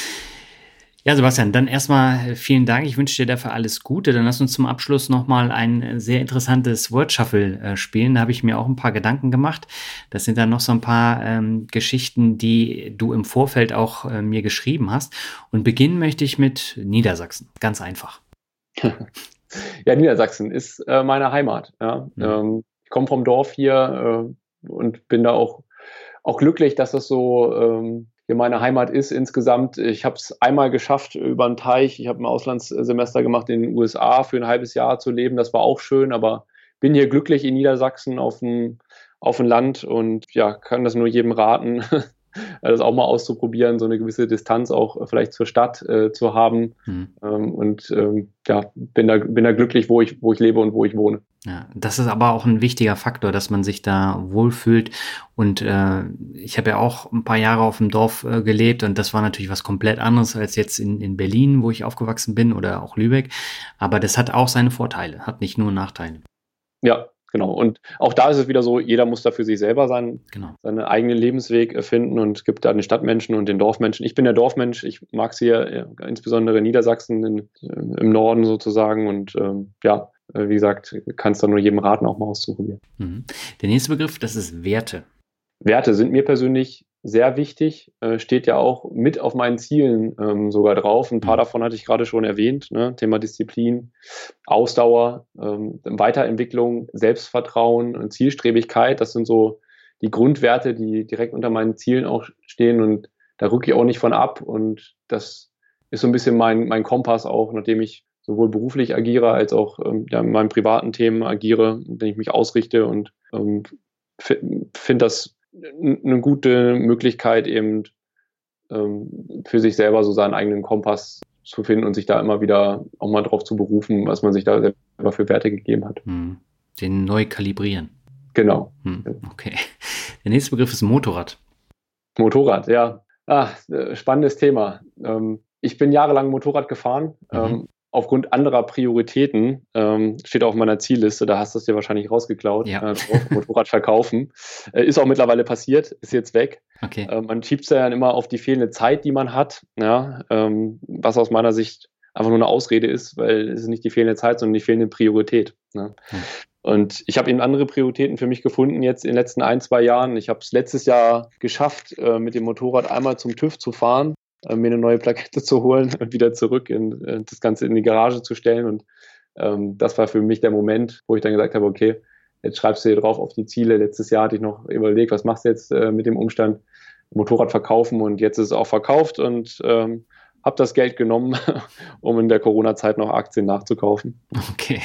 Ja, Sebastian, dann erstmal vielen Dank. Ich wünsche dir dafür alles Gute. Dann lass uns zum Abschluss nochmal ein sehr interessantes Word Shuffle spielen. Da habe ich mir auch ein paar Gedanken gemacht. Das sind dann noch so ein paar Geschichten, die du im Vorfeld auch mir geschrieben hast. Und beginnen möchte ich mit Niedersachsen. Ganz einfach. Ja, Niedersachsen ist meine Heimat. Ja. Ich komme vom Dorf hier und bin da auch glücklich, dass das so hier meine Heimat ist insgesamt. Ich habe es einmal geschafft über einen Teich. Ich habe ein Auslandssemester gemacht in den USA für ein halbes Jahr zu leben. Das war auch schön, aber bin hier glücklich in Niedersachsen auf dem Land und ja, kann das nur jedem raten, das auch mal auszuprobieren, so eine gewisse Distanz auch vielleicht zur Stadt zu haben. Ja, bin da glücklich, wo ich lebe und wo ich wohne. Ja, das ist aber auch ein wichtiger Faktor, dass man sich da wohlfühlt. Und ich habe ja auch ein paar Jahre auf dem Dorf gelebt und das war natürlich was komplett anderes als jetzt in Berlin, wo ich aufgewachsen bin, oder auch Lübeck. Aber das hat auch seine Vorteile, hat nicht nur Nachteile. Ja, genau. Und auch da ist es wieder so, jeder muss da für sich selber seinen eigenen Lebensweg finden, und es gibt da den Stadtmenschen und den Dorfmenschen. Ich bin der Dorfmensch, ich mag es hier, insbesondere in Niedersachsen im Norden sozusagen, und wie gesagt, kann es da nur jedem raten, auch mal auszuprobieren. Der nächste Begriff, das ist Werte. Werte sind mir persönlich sehr wichtig, steht ja auch mit auf meinen Zielen sogar drauf. Ein paar davon hatte ich gerade schon erwähnt, ne? Thema Disziplin, Ausdauer, Weiterentwicklung, Selbstvertrauen und Zielstrebigkeit. Das sind so die Grundwerte, die direkt unter meinen Zielen auch stehen, und da rücke ich auch nicht von ab, und das ist so ein bisschen mein Kompass auch, nachdem ich sowohl beruflich agiere als auch in meinen privaten Themen agiere, in denen ich mich ausrichte, und finde das eine gute Möglichkeit, eben für sich selber so seinen eigenen Kompass zu finden und sich da immer wieder auch mal drauf zu berufen, was man sich da selber für Werte gegeben hat. Den neu kalibrieren. Genau. Okay. Der nächste Begriff ist Motorrad. Motorrad, ja. Spannendes Thema. Ich bin jahrelang Motorrad gefahren. Aufgrund anderer Prioritäten, steht auch auf meiner Zielliste, da hast du es dir wahrscheinlich rausgeklaut, Motorrad verkaufen. Ist auch mittlerweile passiert, ist jetzt weg. Okay. Man schiebt es ja dann immer auf die fehlende Zeit, die man hat, ja, was aus meiner Sicht einfach nur eine Ausrede ist, weil es ist nicht die fehlende Zeit, sondern die fehlende Priorität. Ne? Und ich habe eben andere Prioritäten für mich gefunden jetzt in den letzten 1-2 Jahren. Ich habe es letztes Jahr geschafft, mit dem Motorrad einmal zum TÜV zu fahren, mir eine neue Plakette zu holen und wieder zurück das Ganze in die Garage zu stellen. Und das war für mich der Moment, wo ich dann gesagt habe, okay, jetzt schreibst du hier drauf auf die Ziele. Letztes Jahr hatte ich noch überlegt, was machst du jetzt mit dem Umstand, Motorrad verkaufen, und jetzt ist es auch verkauft, und habe das Geld genommen, um in der Corona-Zeit noch Aktien nachzukaufen. Okay.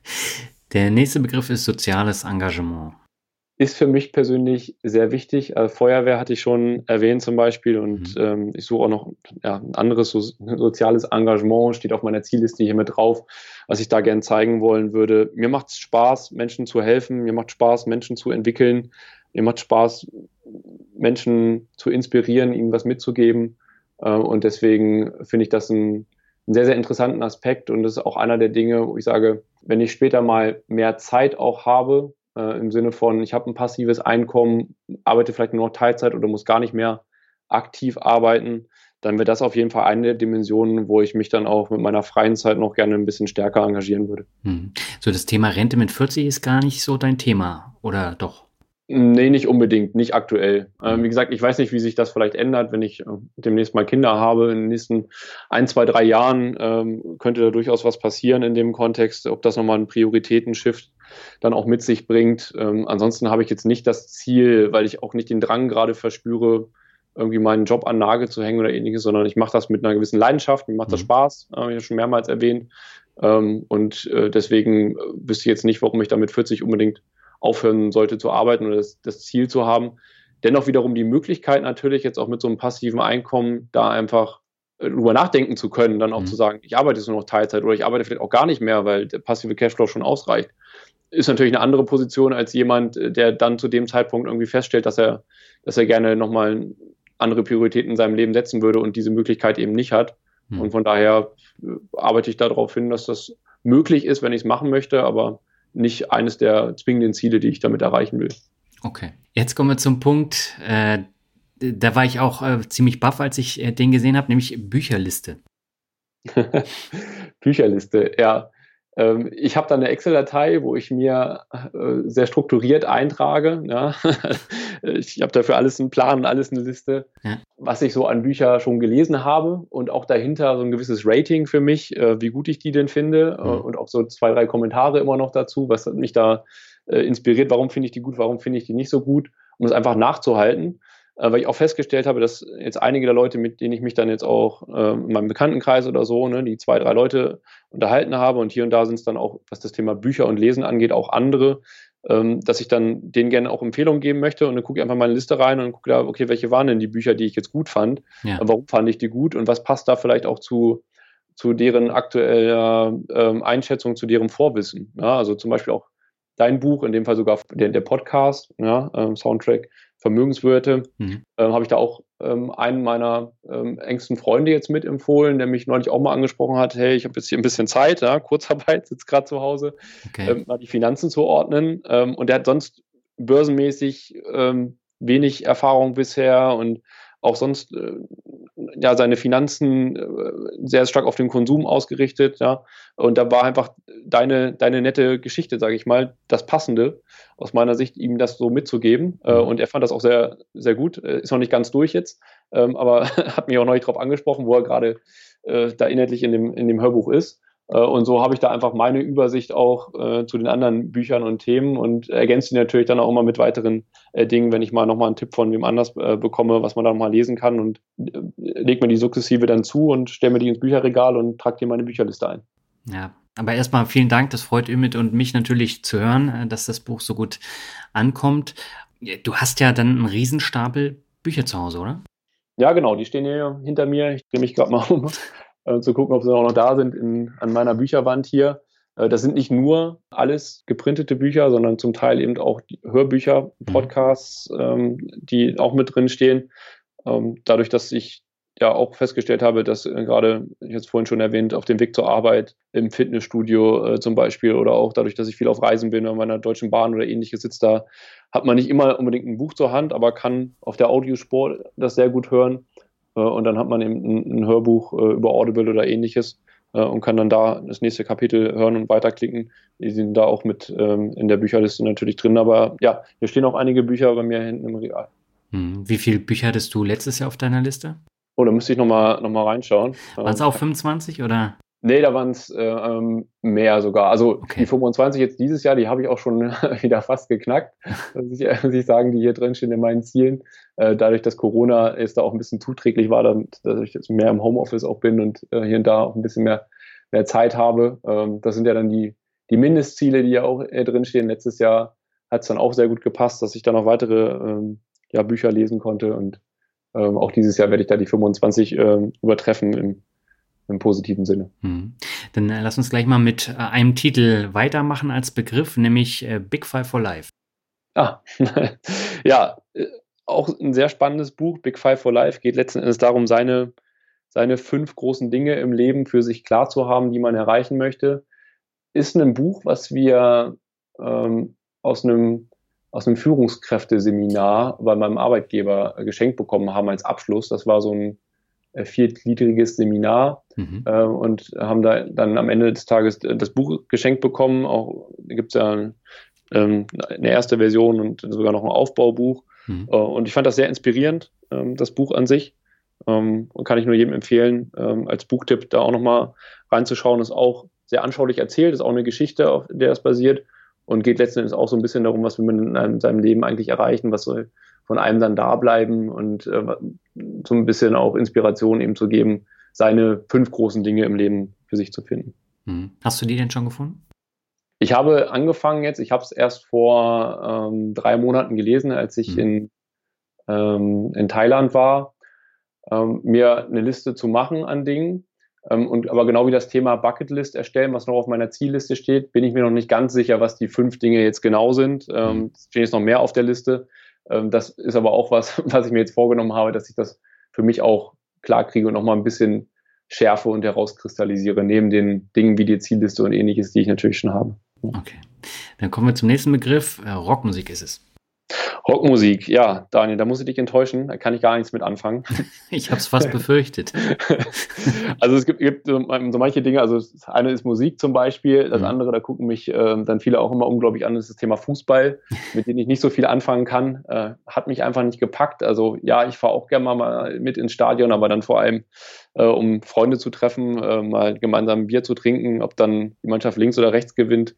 Der nächste Begriff ist soziales Engagement. Ist für mich persönlich sehr wichtig. Feuerwehr hatte ich schon erwähnt zum Beispiel, und ich suche auch noch ein anderes soziales Engagement, steht auf meiner Zielliste hier mit drauf, was ich da gerne zeigen wollen würde. Mir macht es Spaß, Menschen zu helfen, mir macht Spaß, Menschen zu entwickeln, mir macht Spaß, Menschen zu inspirieren, ihnen was mitzugeben, und deswegen finde ich das einen sehr, sehr interessanten Aspekt, und das ist auch einer der Dinge, wo ich sage, wenn ich später mal mehr Zeit auch habe, im Sinne von, ich habe ein passives Einkommen, arbeite vielleicht nur noch Teilzeit oder muss gar nicht mehr aktiv arbeiten, dann wäre das auf jeden Fall eine der Dimensionen, wo ich mich dann auch mit meiner freien Zeit noch gerne ein bisschen stärker engagieren würde. So, das Thema Rente mit 40 ist gar nicht so dein Thema, oder doch? Nee, nicht unbedingt, nicht aktuell. Wie gesagt, ich weiß nicht, wie sich das vielleicht ändert, wenn ich demnächst mal Kinder habe. In den nächsten 1, 2, 3 Jahren könnte da durchaus was passieren in dem Kontext, ob das nochmal einen Prioritätenshift dann auch mit sich bringt. Ansonsten habe ich jetzt nicht das Ziel, weil ich auch nicht den Drang gerade verspüre, irgendwie meinen Job an Nagel zu hängen oder ähnliches, sondern ich mache das mit einer gewissen Leidenschaft, mir macht das Spaß, habe ich ja schon mehrmals erwähnt. Deswegen wüsste ich jetzt nicht, warum ich da mit 40 unbedingt aufhören sollte zu arbeiten oder das Ziel zu haben. Dennoch wiederum die Möglichkeit natürlich jetzt auch mit so einem passiven Einkommen da einfach drüber nachdenken zu können, dann auch zu sagen, ich arbeite jetzt nur noch Teilzeit oder ich arbeite vielleicht auch gar nicht mehr, weil der passive Cashflow schon ausreicht. Ist natürlich eine andere Position als jemand, der dann zu dem Zeitpunkt irgendwie feststellt, dass er gerne nochmal andere Prioritäten in seinem Leben setzen würde und diese Möglichkeit eben nicht hat. Und von daher arbeite ich darauf hin, dass das möglich ist, wenn ich es machen möchte, aber nicht eines der zwingenden Ziele, die ich damit erreichen will. Okay, jetzt kommen wir zum Punkt, da war ich auch ziemlich baff, als ich den gesehen habe, nämlich Bücherliste. Bücherliste, ja. Ich habe da eine Excel-Datei, wo ich mir sehr strukturiert eintrage. Ja. Ich habe dafür alles einen Plan und alles eine Liste, was ich so an Bücher schon gelesen habe und auch dahinter so ein gewisses Rating für mich, wie gut ich die denn finde und auch so 2, 3 Kommentare immer noch dazu, was hat mich da inspiriert, warum finde ich die gut, warum finde ich die nicht so gut, um es einfach nachzuhalten. Weil ich auch festgestellt habe, dass jetzt einige der Leute, mit denen ich mich dann jetzt auch in meinem Bekanntenkreis oder so, ne, die 2, 3 Leute unterhalten habe und hier und da sind es dann auch, was das Thema Bücher und Lesen angeht, auch andere, dass ich dann denen gerne auch Empfehlungen geben möchte und dann gucke ich einfach mal in eine Liste rein und gucke da, okay, welche waren denn die Bücher, die ich jetzt gut fand, warum fand ich die gut und was passt da vielleicht auch zu deren aktueller Einschätzung, zu deren Vorwissen. Ja, also zum Beispiel auch dein Buch, in dem Fall sogar der Podcast, Soundtrack, Vermögenswerte, habe ich da auch einen meiner engsten Freunde jetzt mitempfohlen, der mich neulich auch mal angesprochen hat, hey, ich habe jetzt hier ein bisschen Zeit, Kurzarbeit, sitze gerade zu Hause, mal die Finanzen zu ordnen. Und der hat sonst börsenmäßig wenig Erfahrung bisher und auch sonst seine Finanzen sehr stark auf den Konsum ausgerichtet, ja. Und da war einfach deine nette Geschichte, sage ich mal, das Passende aus meiner Sicht, ihm das so mitzugeben. Und er fand das auch sehr, sehr gut. Ist noch nicht ganz durch jetzt, aber hat mich auch neulich darauf angesprochen, wo er gerade da inhaltlich in dem Hörbuch ist. Und so habe ich da einfach meine Übersicht auch zu den anderen Büchern und Themen und ergänze die natürlich dann auch immer mit weiteren Dingen, wenn ich mal nochmal einen Tipp von wem anders bekomme, was man da nochmal lesen kann und lege mir die sukzessive dann zu und stelle mir die ins Bücherregal und trage die in meine Bücherliste ein. Ja, aber erstmal vielen Dank, das freut Ümit und mich natürlich zu hören, dass das Buch so gut ankommt. Du hast ja dann einen Riesenstapel Bücher zu Hause, oder? Ja, genau, die stehen hier hinter mir. Ich drehe mich gerade mal um, zu gucken, ob sie auch noch da sind an meiner Bücherwand hier. Das sind nicht nur alles geprintete Bücher, sondern zum Teil eben auch die Hörbücher, Podcasts, die auch mit drin stehen. Dadurch, dass ich ja auch festgestellt habe, dass gerade, ich jetzt vorhin schon erwähnt, auf dem Weg zur Arbeit, im Fitnessstudio zum Beispiel oder auch dadurch, dass ich viel auf Reisen bin, an meiner Deutschen Bahn oder ähnliches sitzt da, hat man nicht immer unbedingt ein Buch zur Hand, aber kann auf der Audiospur das sehr gut hören. Und dann hat man eben ein Hörbuch über Audible oder ähnliches und kann dann da das nächste Kapitel hören und weiterklicken. Die sind da auch mit in der Bücherliste natürlich drin. Aber ja, hier stehen auch einige Bücher bei mir hinten im Regal. Wie viele Bücher hattest du letztes Jahr auf deiner Liste? Oh, da müsste ich noch mal reinschauen. Waren es auch 25 oder? Nee, da waren es mehr sogar. Also die 25 jetzt dieses Jahr, die habe ich auch schon wieder fast geknackt, muss ich sagen, die hier drin stehen in meinen Zielen. Dadurch, dass Corona jetzt da auch ein bisschen zuträglich war, dass ich jetzt mehr im Homeoffice auch bin und hier und da auch ein bisschen mehr Zeit habe. Das sind ja dann die Mindestziele, die ja auch drin stehen. Letztes Jahr hat es dann auch sehr gut gepasst, dass ich dann noch weitere Bücher lesen konnte und auch dieses Jahr werde ich da die 25 übertreffen im positiven Sinne. Dann lass uns gleich mal mit einem Titel weitermachen als Begriff, nämlich Big Five for Life. Ja, auch ein sehr spannendes Buch. Big Five for Life geht letzten Endes darum, seine 5 großen Dinge im Leben für sich klar zu haben, die man erreichen möchte. Ist ein Buch, was wir aus einem Führungskräfteseminar bei meinem Arbeitgeber geschenkt bekommen haben als Abschluss. Das war so ein 4gliedriges Seminar und haben da dann am Ende des Tages das Buch geschenkt bekommen. Auch gibt es ja eine erste Version und sogar noch ein Aufbaubuch. Und ich fand das sehr inspirierend, das Buch an sich. Und kann ich nur jedem empfehlen, als Buchtipp da auch nochmal reinzuschauen. Ist auch sehr anschaulich erzählt, ist auch eine Geschichte, auf der es basiert und geht letzten Endes auch so ein bisschen darum, was wir in seinem Leben eigentlich erreichen, was soll von einem dann da bleiben und so ein bisschen auch Inspiration eben zu geben, seine 5 großen Dinge im Leben für sich zu finden. Hast du die denn schon gefunden? Ich habe angefangen jetzt, ich habe es erst vor 3 Monaten gelesen, als ich in Thailand war, mir eine Liste zu machen an Dingen. Aber genau wie das Thema Bucketlist erstellen, was noch auf meiner Zielliste steht, bin ich mir noch nicht ganz sicher, was die 5 Dinge jetzt genau sind. Es stehen jetzt noch mehr auf der Liste. Das ist aber auch was ich mir jetzt vorgenommen habe, dass ich das für mich auch klar kriege und nochmal ein bisschen schärfe und herauskristallisiere, neben den Dingen wie die Zielliste und ähnliches, die ich natürlich schon habe. Okay, dann kommen wir zum nächsten Begriff. Rockmusik ist es. Rockmusik, ja, Daniel, da muss ich dich enttäuschen, da kann ich gar nichts mit anfangen. Ich habe es fast befürchtet. Also es gibt so manche Dinge, also das eine ist Musik zum Beispiel, das andere, da gucken mich dann viele auch immer unglaublich an, ist das Thema Fußball, mit dem ich nicht so viel anfangen kann, hat mich einfach nicht gepackt. Also ja, ich fahre auch gerne mal mit ins Stadion, aber dann vor allem, um Freunde zu treffen, mal gemeinsam ein Bier zu trinken, ob dann die Mannschaft links oder rechts gewinnt.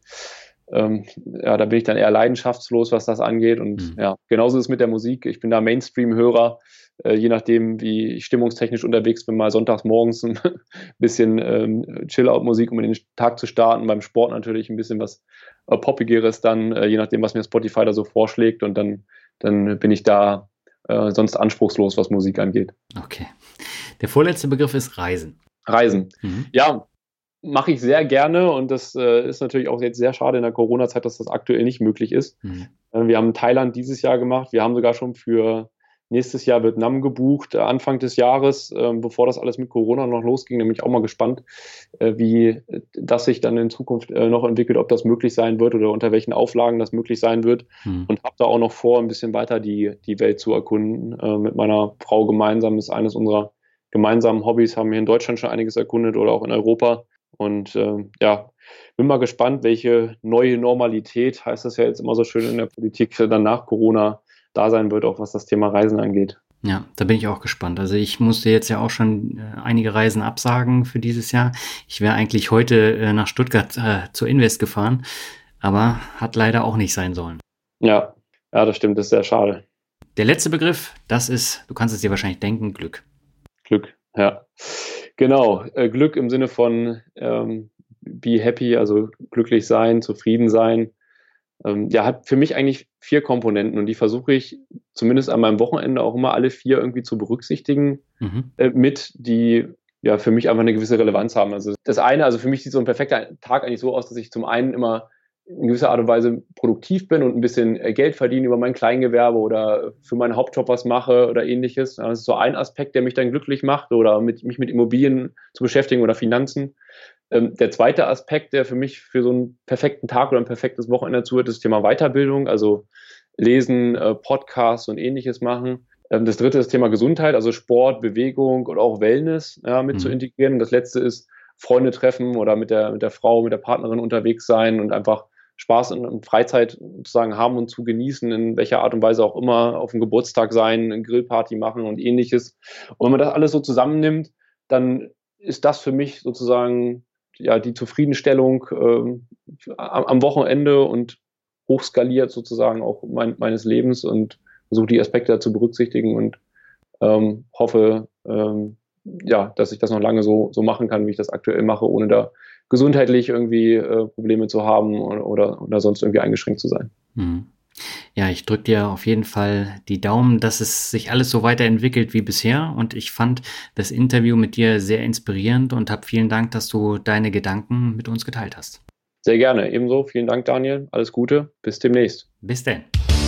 Ja, da bin ich dann eher leidenschaftslos, was das angeht. Und ja, genauso ist es mit der Musik. Ich bin da Mainstream-Hörer, je nachdem, wie ich stimmungstechnisch unterwegs bin, mal sonntags morgens ein bisschen Chill-Out-Musik, um in den Tag zu starten. Beim Sport natürlich ein bisschen was Poppigeres dann, je nachdem, was mir Spotify da so vorschlägt. Und dann bin ich da sonst anspruchslos, was Musik angeht. Okay. Der vorletzte Begriff ist Reisen. Reisen. Ja, mache ich sehr gerne und das ist natürlich auch jetzt sehr schade in der Corona-Zeit, dass das aktuell nicht möglich ist. Wir haben Thailand dieses Jahr gemacht, wir haben sogar schon für nächstes Jahr Vietnam gebucht, Anfang des Jahres, bevor das alles mit Corona noch losging, nämlich auch mal gespannt, wie das sich dann in Zukunft noch entwickelt, ob das möglich sein wird oder unter welchen Auflagen das möglich sein wird und habe da auch noch vor, ein bisschen weiter die Welt zu erkunden. Mit meiner Frau gemeinsam ist eines unserer gemeinsamen Hobbys, haben hier in Deutschland schon einiges erkundet oder auch in Europa. Und ja, bin mal gespannt, welche neue Normalität, heißt das ja jetzt immer so schön in der Politik, dann nach Corona da sein wird, auch was das Thema Reisen angeht. Ja, da bin ich auch gespannt. Also ich musste jetzt ja auch schon einige Reisen absagen für dieses Jahr. Ich wäre eigentlich heute nach Stuttgart zur Invest gefahren, aber hat leider auch nicht sein sollen. Ja, das stimmt, das ist sehr schade. Der letzte Begriff, das ist, du kannst es dir wahrscheinlich denken, Glück. Glück, ja. Genau, Glück im Sinne von be happy, also glücklich sein, zufrieden sein. Ja, hat für mich eigentlich 4 Komponenten und die versuche ich zumindest an meinem Wochenende auch immer alle 4 irgendwie zu berücksichtigen, die ja für mich einfach eine gewisse Relevanz haben. Also das eine, also für mich sieht so ein perfekter Tag eigentlich so aus, dass ich zum einen immer in gewisser Art und Weise produktiv bin und ein bisschen Geld verdiene über mein Kleingewerbe oder für meinen Hauptjob was mache oder ähnliches. Das ist so ein Aspekt, der mich dann glücklich macht oder mich mit Immobilien zu beschäftigen oder Finanzen. Der zweite Aspekt, der für mich für so einen perfekten Tag oder ein perfektes Wochenende dazu ist, das Thema Weiterbildung, also Lesen, Podcasts und ähnliches machen. Das dritte ist das Thema Gesundheit, also Sport, Bewegung und auch Wellness mit zu integrieren. Und das letzte ist Freunde treffen oder mit der Frau, mit der Partnerin unterwegs sein und einfach Spaß und Freizeit sozusagen haben und zu genießen, in welcher Art und Weise auch immer, auf dem Geburtstag sein, eine Grillparty machen und ähnliches. Und wenn man das alles so zusammennimmt, dann ist das für mich sozusagen ja die Zufriedenstellung am Wochenende und hochskaliert sozusagen auch meines Lebens und versuche die Aspekte da zu berücksichtigen und hoffe, ja, dass ich das noch lange so machen kann, wie ich das aktuell mache, ohne da gesundheitlich irgendwie Probleme zu haben oder sonst irgendwie eingeschränkt zu sein. Ja, ich drücke dir auf jeden Fall die Daumen, dass es sich alles so weiterentwickelt wie bisher und ich fand das Interview mit dir sehr inspirierend und habe vielen Dank, dass du deine Gedanken mit uns geteilt hast. Sehr gerne, ebenso. Vielen Dank, Daniel. Alles Gute. Bis demnächst. Bis denn.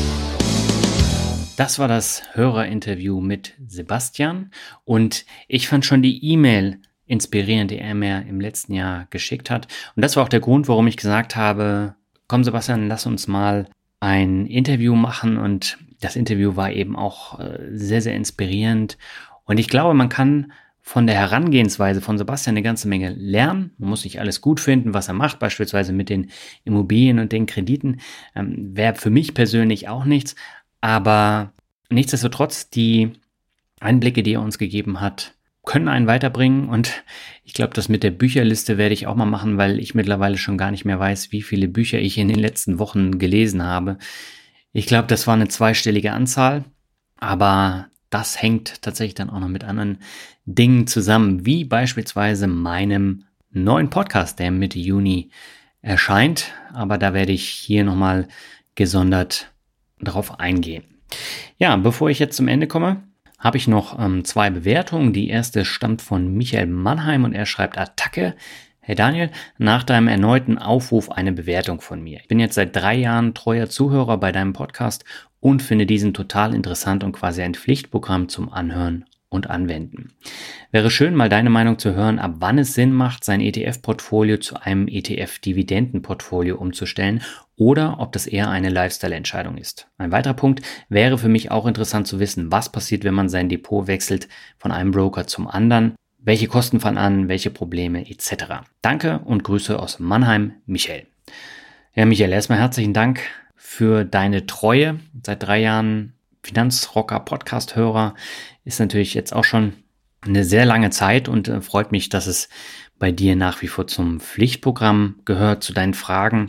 Das war das Hörerinterview mit Sebastian und ich fand schon die E-Mail inspirierend, die er mir im letzten Jahr geschickt hat. Und das war auch der Grund, warum ich gesagt habe, komm Sebastian, lass uns mal ein Interview machen. Und das Interview war eben auch sehr, sehr inspirierend. Und ich glaube, man kann von der Herangehensweise von Sebastian eine ganze Menge lernen. Man muss nicht alles gut finden, was er macht, beispielsweise mit den Immobilien und den Krediten. Wäre für mich persönlich auch nichts. Aber nichtsdestotrotz, die Einblicke, die er uns gegeben hat, können einen weiterbringen und ich glaube, das mit der Bücherliste werde ich auch mal machen, weil ich mittlerweile schon gar nicht mehr weiß, wie viele Bücher ich in den letzten Wochen gelesen habe. Ich glaube, das war eine 2-stellige Anzahl, aber das hängt tatsächlich dann auch noch mit anderen Dingen zusammen, wie beispielsweise meinem neuen Podcast, der Mitte Juni erscheint, aber da werde ich hier nochmal gesondert drauf eingehen. Ja, bevor ich jetzt zum Ende komme, habe ich noch 2 Bewertungen. Die erste stammt von Michael Mannheim und er schreibt Attacke. Hey Daniel, nach deinem erneuten Aufruf eine Bewertung von mir. Ich bin jetzt seit 3 Jahren treuer Zuhörer bei deinem Podcast und finde diesen total interessant und quasi ein Pflichtprogramm zum Anhören und anwenden. Wäre schön, mal deine Meinung zu hören, ab wann es Sinn macht, sein ETF-Portfolio zu einem ETF-Dividendenportfolio umzustellen oder ob das eher eine Lifestyle-Entscheidung ist. Ein weiterer Punkt wäre für mich auch interessant zu wissen, was passiert, wenn man sein Depot wechselt von einem Broker zum anderen, welche Kosten fallen an, welche Probleme etc. Danke und Grüße aus Mannheim, Michael. Ja, Michael, erstmal herzlichen Dank für deine Treue. Seit 3 Jahren Finanzrocker Podcast-Hörer ist natürlich jetzt auch schon eine sehr lange Zeit und freut mich, dass es bei dir nach wie vor zum Pflichtprogramm gehört, zu deinen Fragen.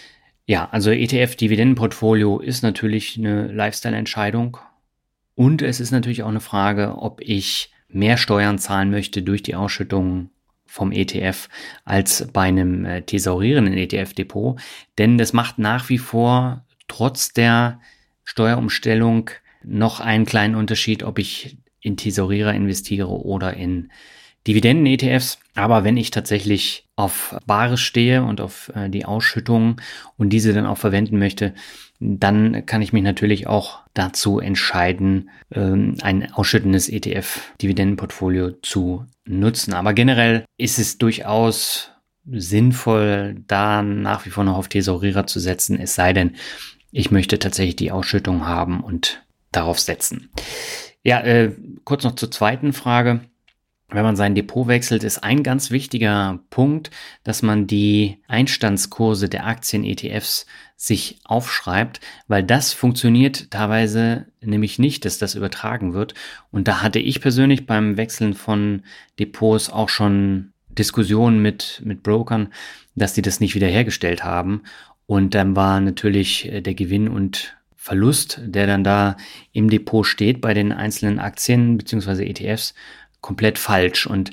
Ja, also ETF-Dividendenportfolio ist natürlich eine Lifestyle-Entscheidung und es ist natürlich auch eine Frage, ob ich mehr Steuern zahlen möchte durch die Ausschüttung vom ETF als bei einem thesaurierenden ETF-Depot, denn das macht nach wie vor trotz der Steuerumstellung noch einen kleinen Unterschied, ob ich in Thesaurierer investiere oder in Dividenden-ETFs. Aber wenn ich tatsächlich auf Bares stehe und auf die Ausschüttung und diese dann auch verwenden möchte, dann kann ich mich natürlich auch dazu entscheiden, ein ausschüttendes ETF-Dividendenportfolio zu nutzen. Aber generell ist es durchaus sinnvoll, da nach wie vor noch auf Thesaurierer zu setzen, es sei denn, ich möchte tatsächlich die Ausschüttung haben und darauf setzen. Ja, kurz noch zur zweiten Frage. Wenn man sein Depot wechselt, ist ein ganz wichtiger Punkt, dass man die Einstandskurse der Aktien-ETFs sich aufschreibt, weil das funktioniert teilweise nämlich nicht, dass das übertragen wird. Und da hatte ich persönlich beim Wechseln von Depots auch schon Diskussionen mit Brokern, dass die das nicht wiederhergestellt haben. Und dann war natürlich der Gewinn und Verlust, der dann da im Depot steht bei den einzelnen Aktien bzw. ETFs, komplett falsch. Und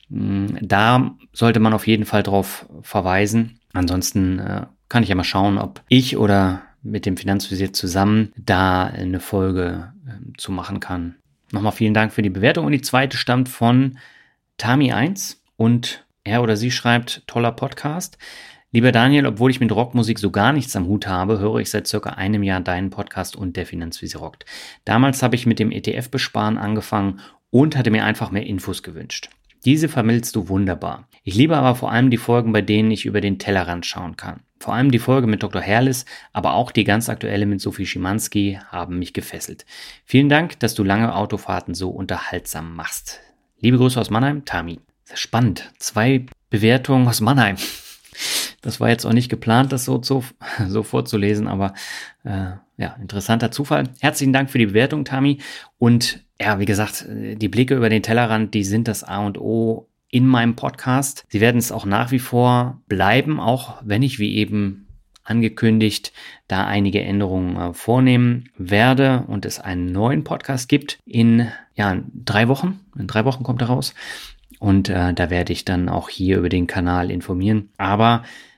da sollte man auf jeden Fall drauf verweisen. Ansonsten kann ich ja mal schauen, ob ich oder mit dem Finanzvisier zusammen da eine Folge zu machen kann. Nochmal vielen Dank für die Bewertung. Und die zweite stammt von Tami1 und er oder sie schreibt, toller Podcast. Lieber Daniel, obwohl ich mit Rockmusik so gar nichts am Hut habe, höre ich seit circa einem Jahr deinen Podcast und der Finanzvisier rockt. Damals habe ich mit dem ETF-Besparen angefangen und hatte mir einfach mehr Infos gewünscht. Diese vermittelst du wunderbar. Ich liebe aber vor allem die Folgen, bei denen ich über den Tellerrand schauen kann. Vor allem die Folge mit Dr. Herrlis, aber auch die ganz aktuelle mit Sophie Schimanski haben mich gefesselt. Vielen Dank, dass du lange Autofahrten so unterhaltsam machst. Liebe Grüße aus Mannheim, Tami. Sehr spannend. 2 Bewertungen aus Mannheim. Das war jetzt auch nicht geplant, das so vorzulesen, aber ja, interessanter Zufall. Herzlichen Dank für die Bewertung, Tami. Und ja, wie gesagt, die Blicke über den Tellerrand, die sind das A und O in meinem Podcast. Sie werden es auch nach wie vor bleiben, auch wenn ich, wie eben angekündigt, da einige Änderungen vornehmen werde und es einen neuen Podcast gibt in 3 Wochen. In 3 Wochen kommt er raus. Und da werde ich dann auch hier über den Kanal informieren. Aber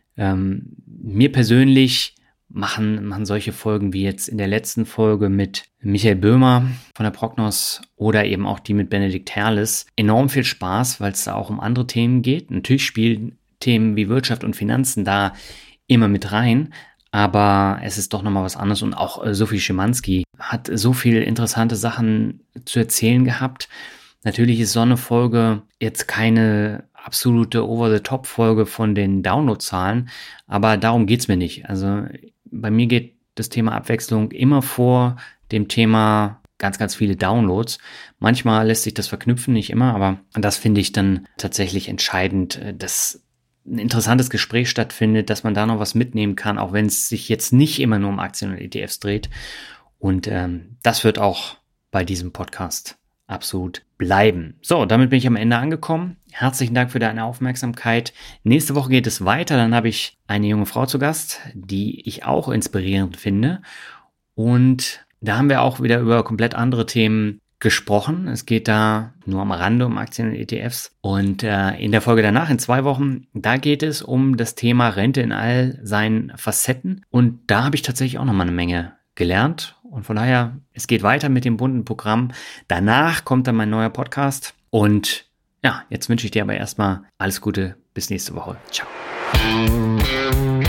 mir persönlich machen solche Folgen wie jetzt in der letzten Folge mit Michael Böhmer von der Prognos oder eben auch die mit Benedikt Herrlis enorm viel Spaß, weil es da auch um andere Themen geht. Natürlich spielen Themen wie Wirtschaft und Finanzen da immer mit rein, aber es ist doch nochmal was anderes. Und auch Sophie Schimanski hat so viele interessante Sachen zu erzählen gehabt. Natürlich ist so eine Folge jetzt keine absolute Over-the-Top-Folge von den Downloadzahlen, aber darum geht's mir nicht. Also bei mir geht das Thema Abwechslung immer vor dem Thema ganz, ganz viele Downloads. Manchmal lässt sich das verknüpfen, nicht immer, aber das finde ich dann tatsächlich entscheidend, dass ein interessantes Gespräch stattfindet, dass man da noch was mitnehmen kann, auch wenn es sich jetzt nicht immer nur um Aktien und ETFs dreht. Und das wird auch bei diesem Podcast absolut bleiben. So, damit bin ich am Ende angekommen. Herzlichen Dank für deine Aufmerksamkeit. Nächste Woche geht es weiter. Dann habe ich eine junge Frau zu Gast, die ich auch inspirierend finde. Und da haben wir auch wieder über komplett andere Themen gesprochen. Es geht da nur am Rande um Aktien und ETFs. Und in der Folge danach, in 2 Wochen, da geht es um das Thema Rente in all seinen Facetten. Und da habe ich tatsächlich auch nochmal eine Menge gelernt. Und von daher, es geht weiter mit dem bunten Programm. Danach kommt dann mein neuer Podcast. Und ja, jetzt wünsche ich dir aber erstmal alles Gute. Bis nächste Woche. Ciao.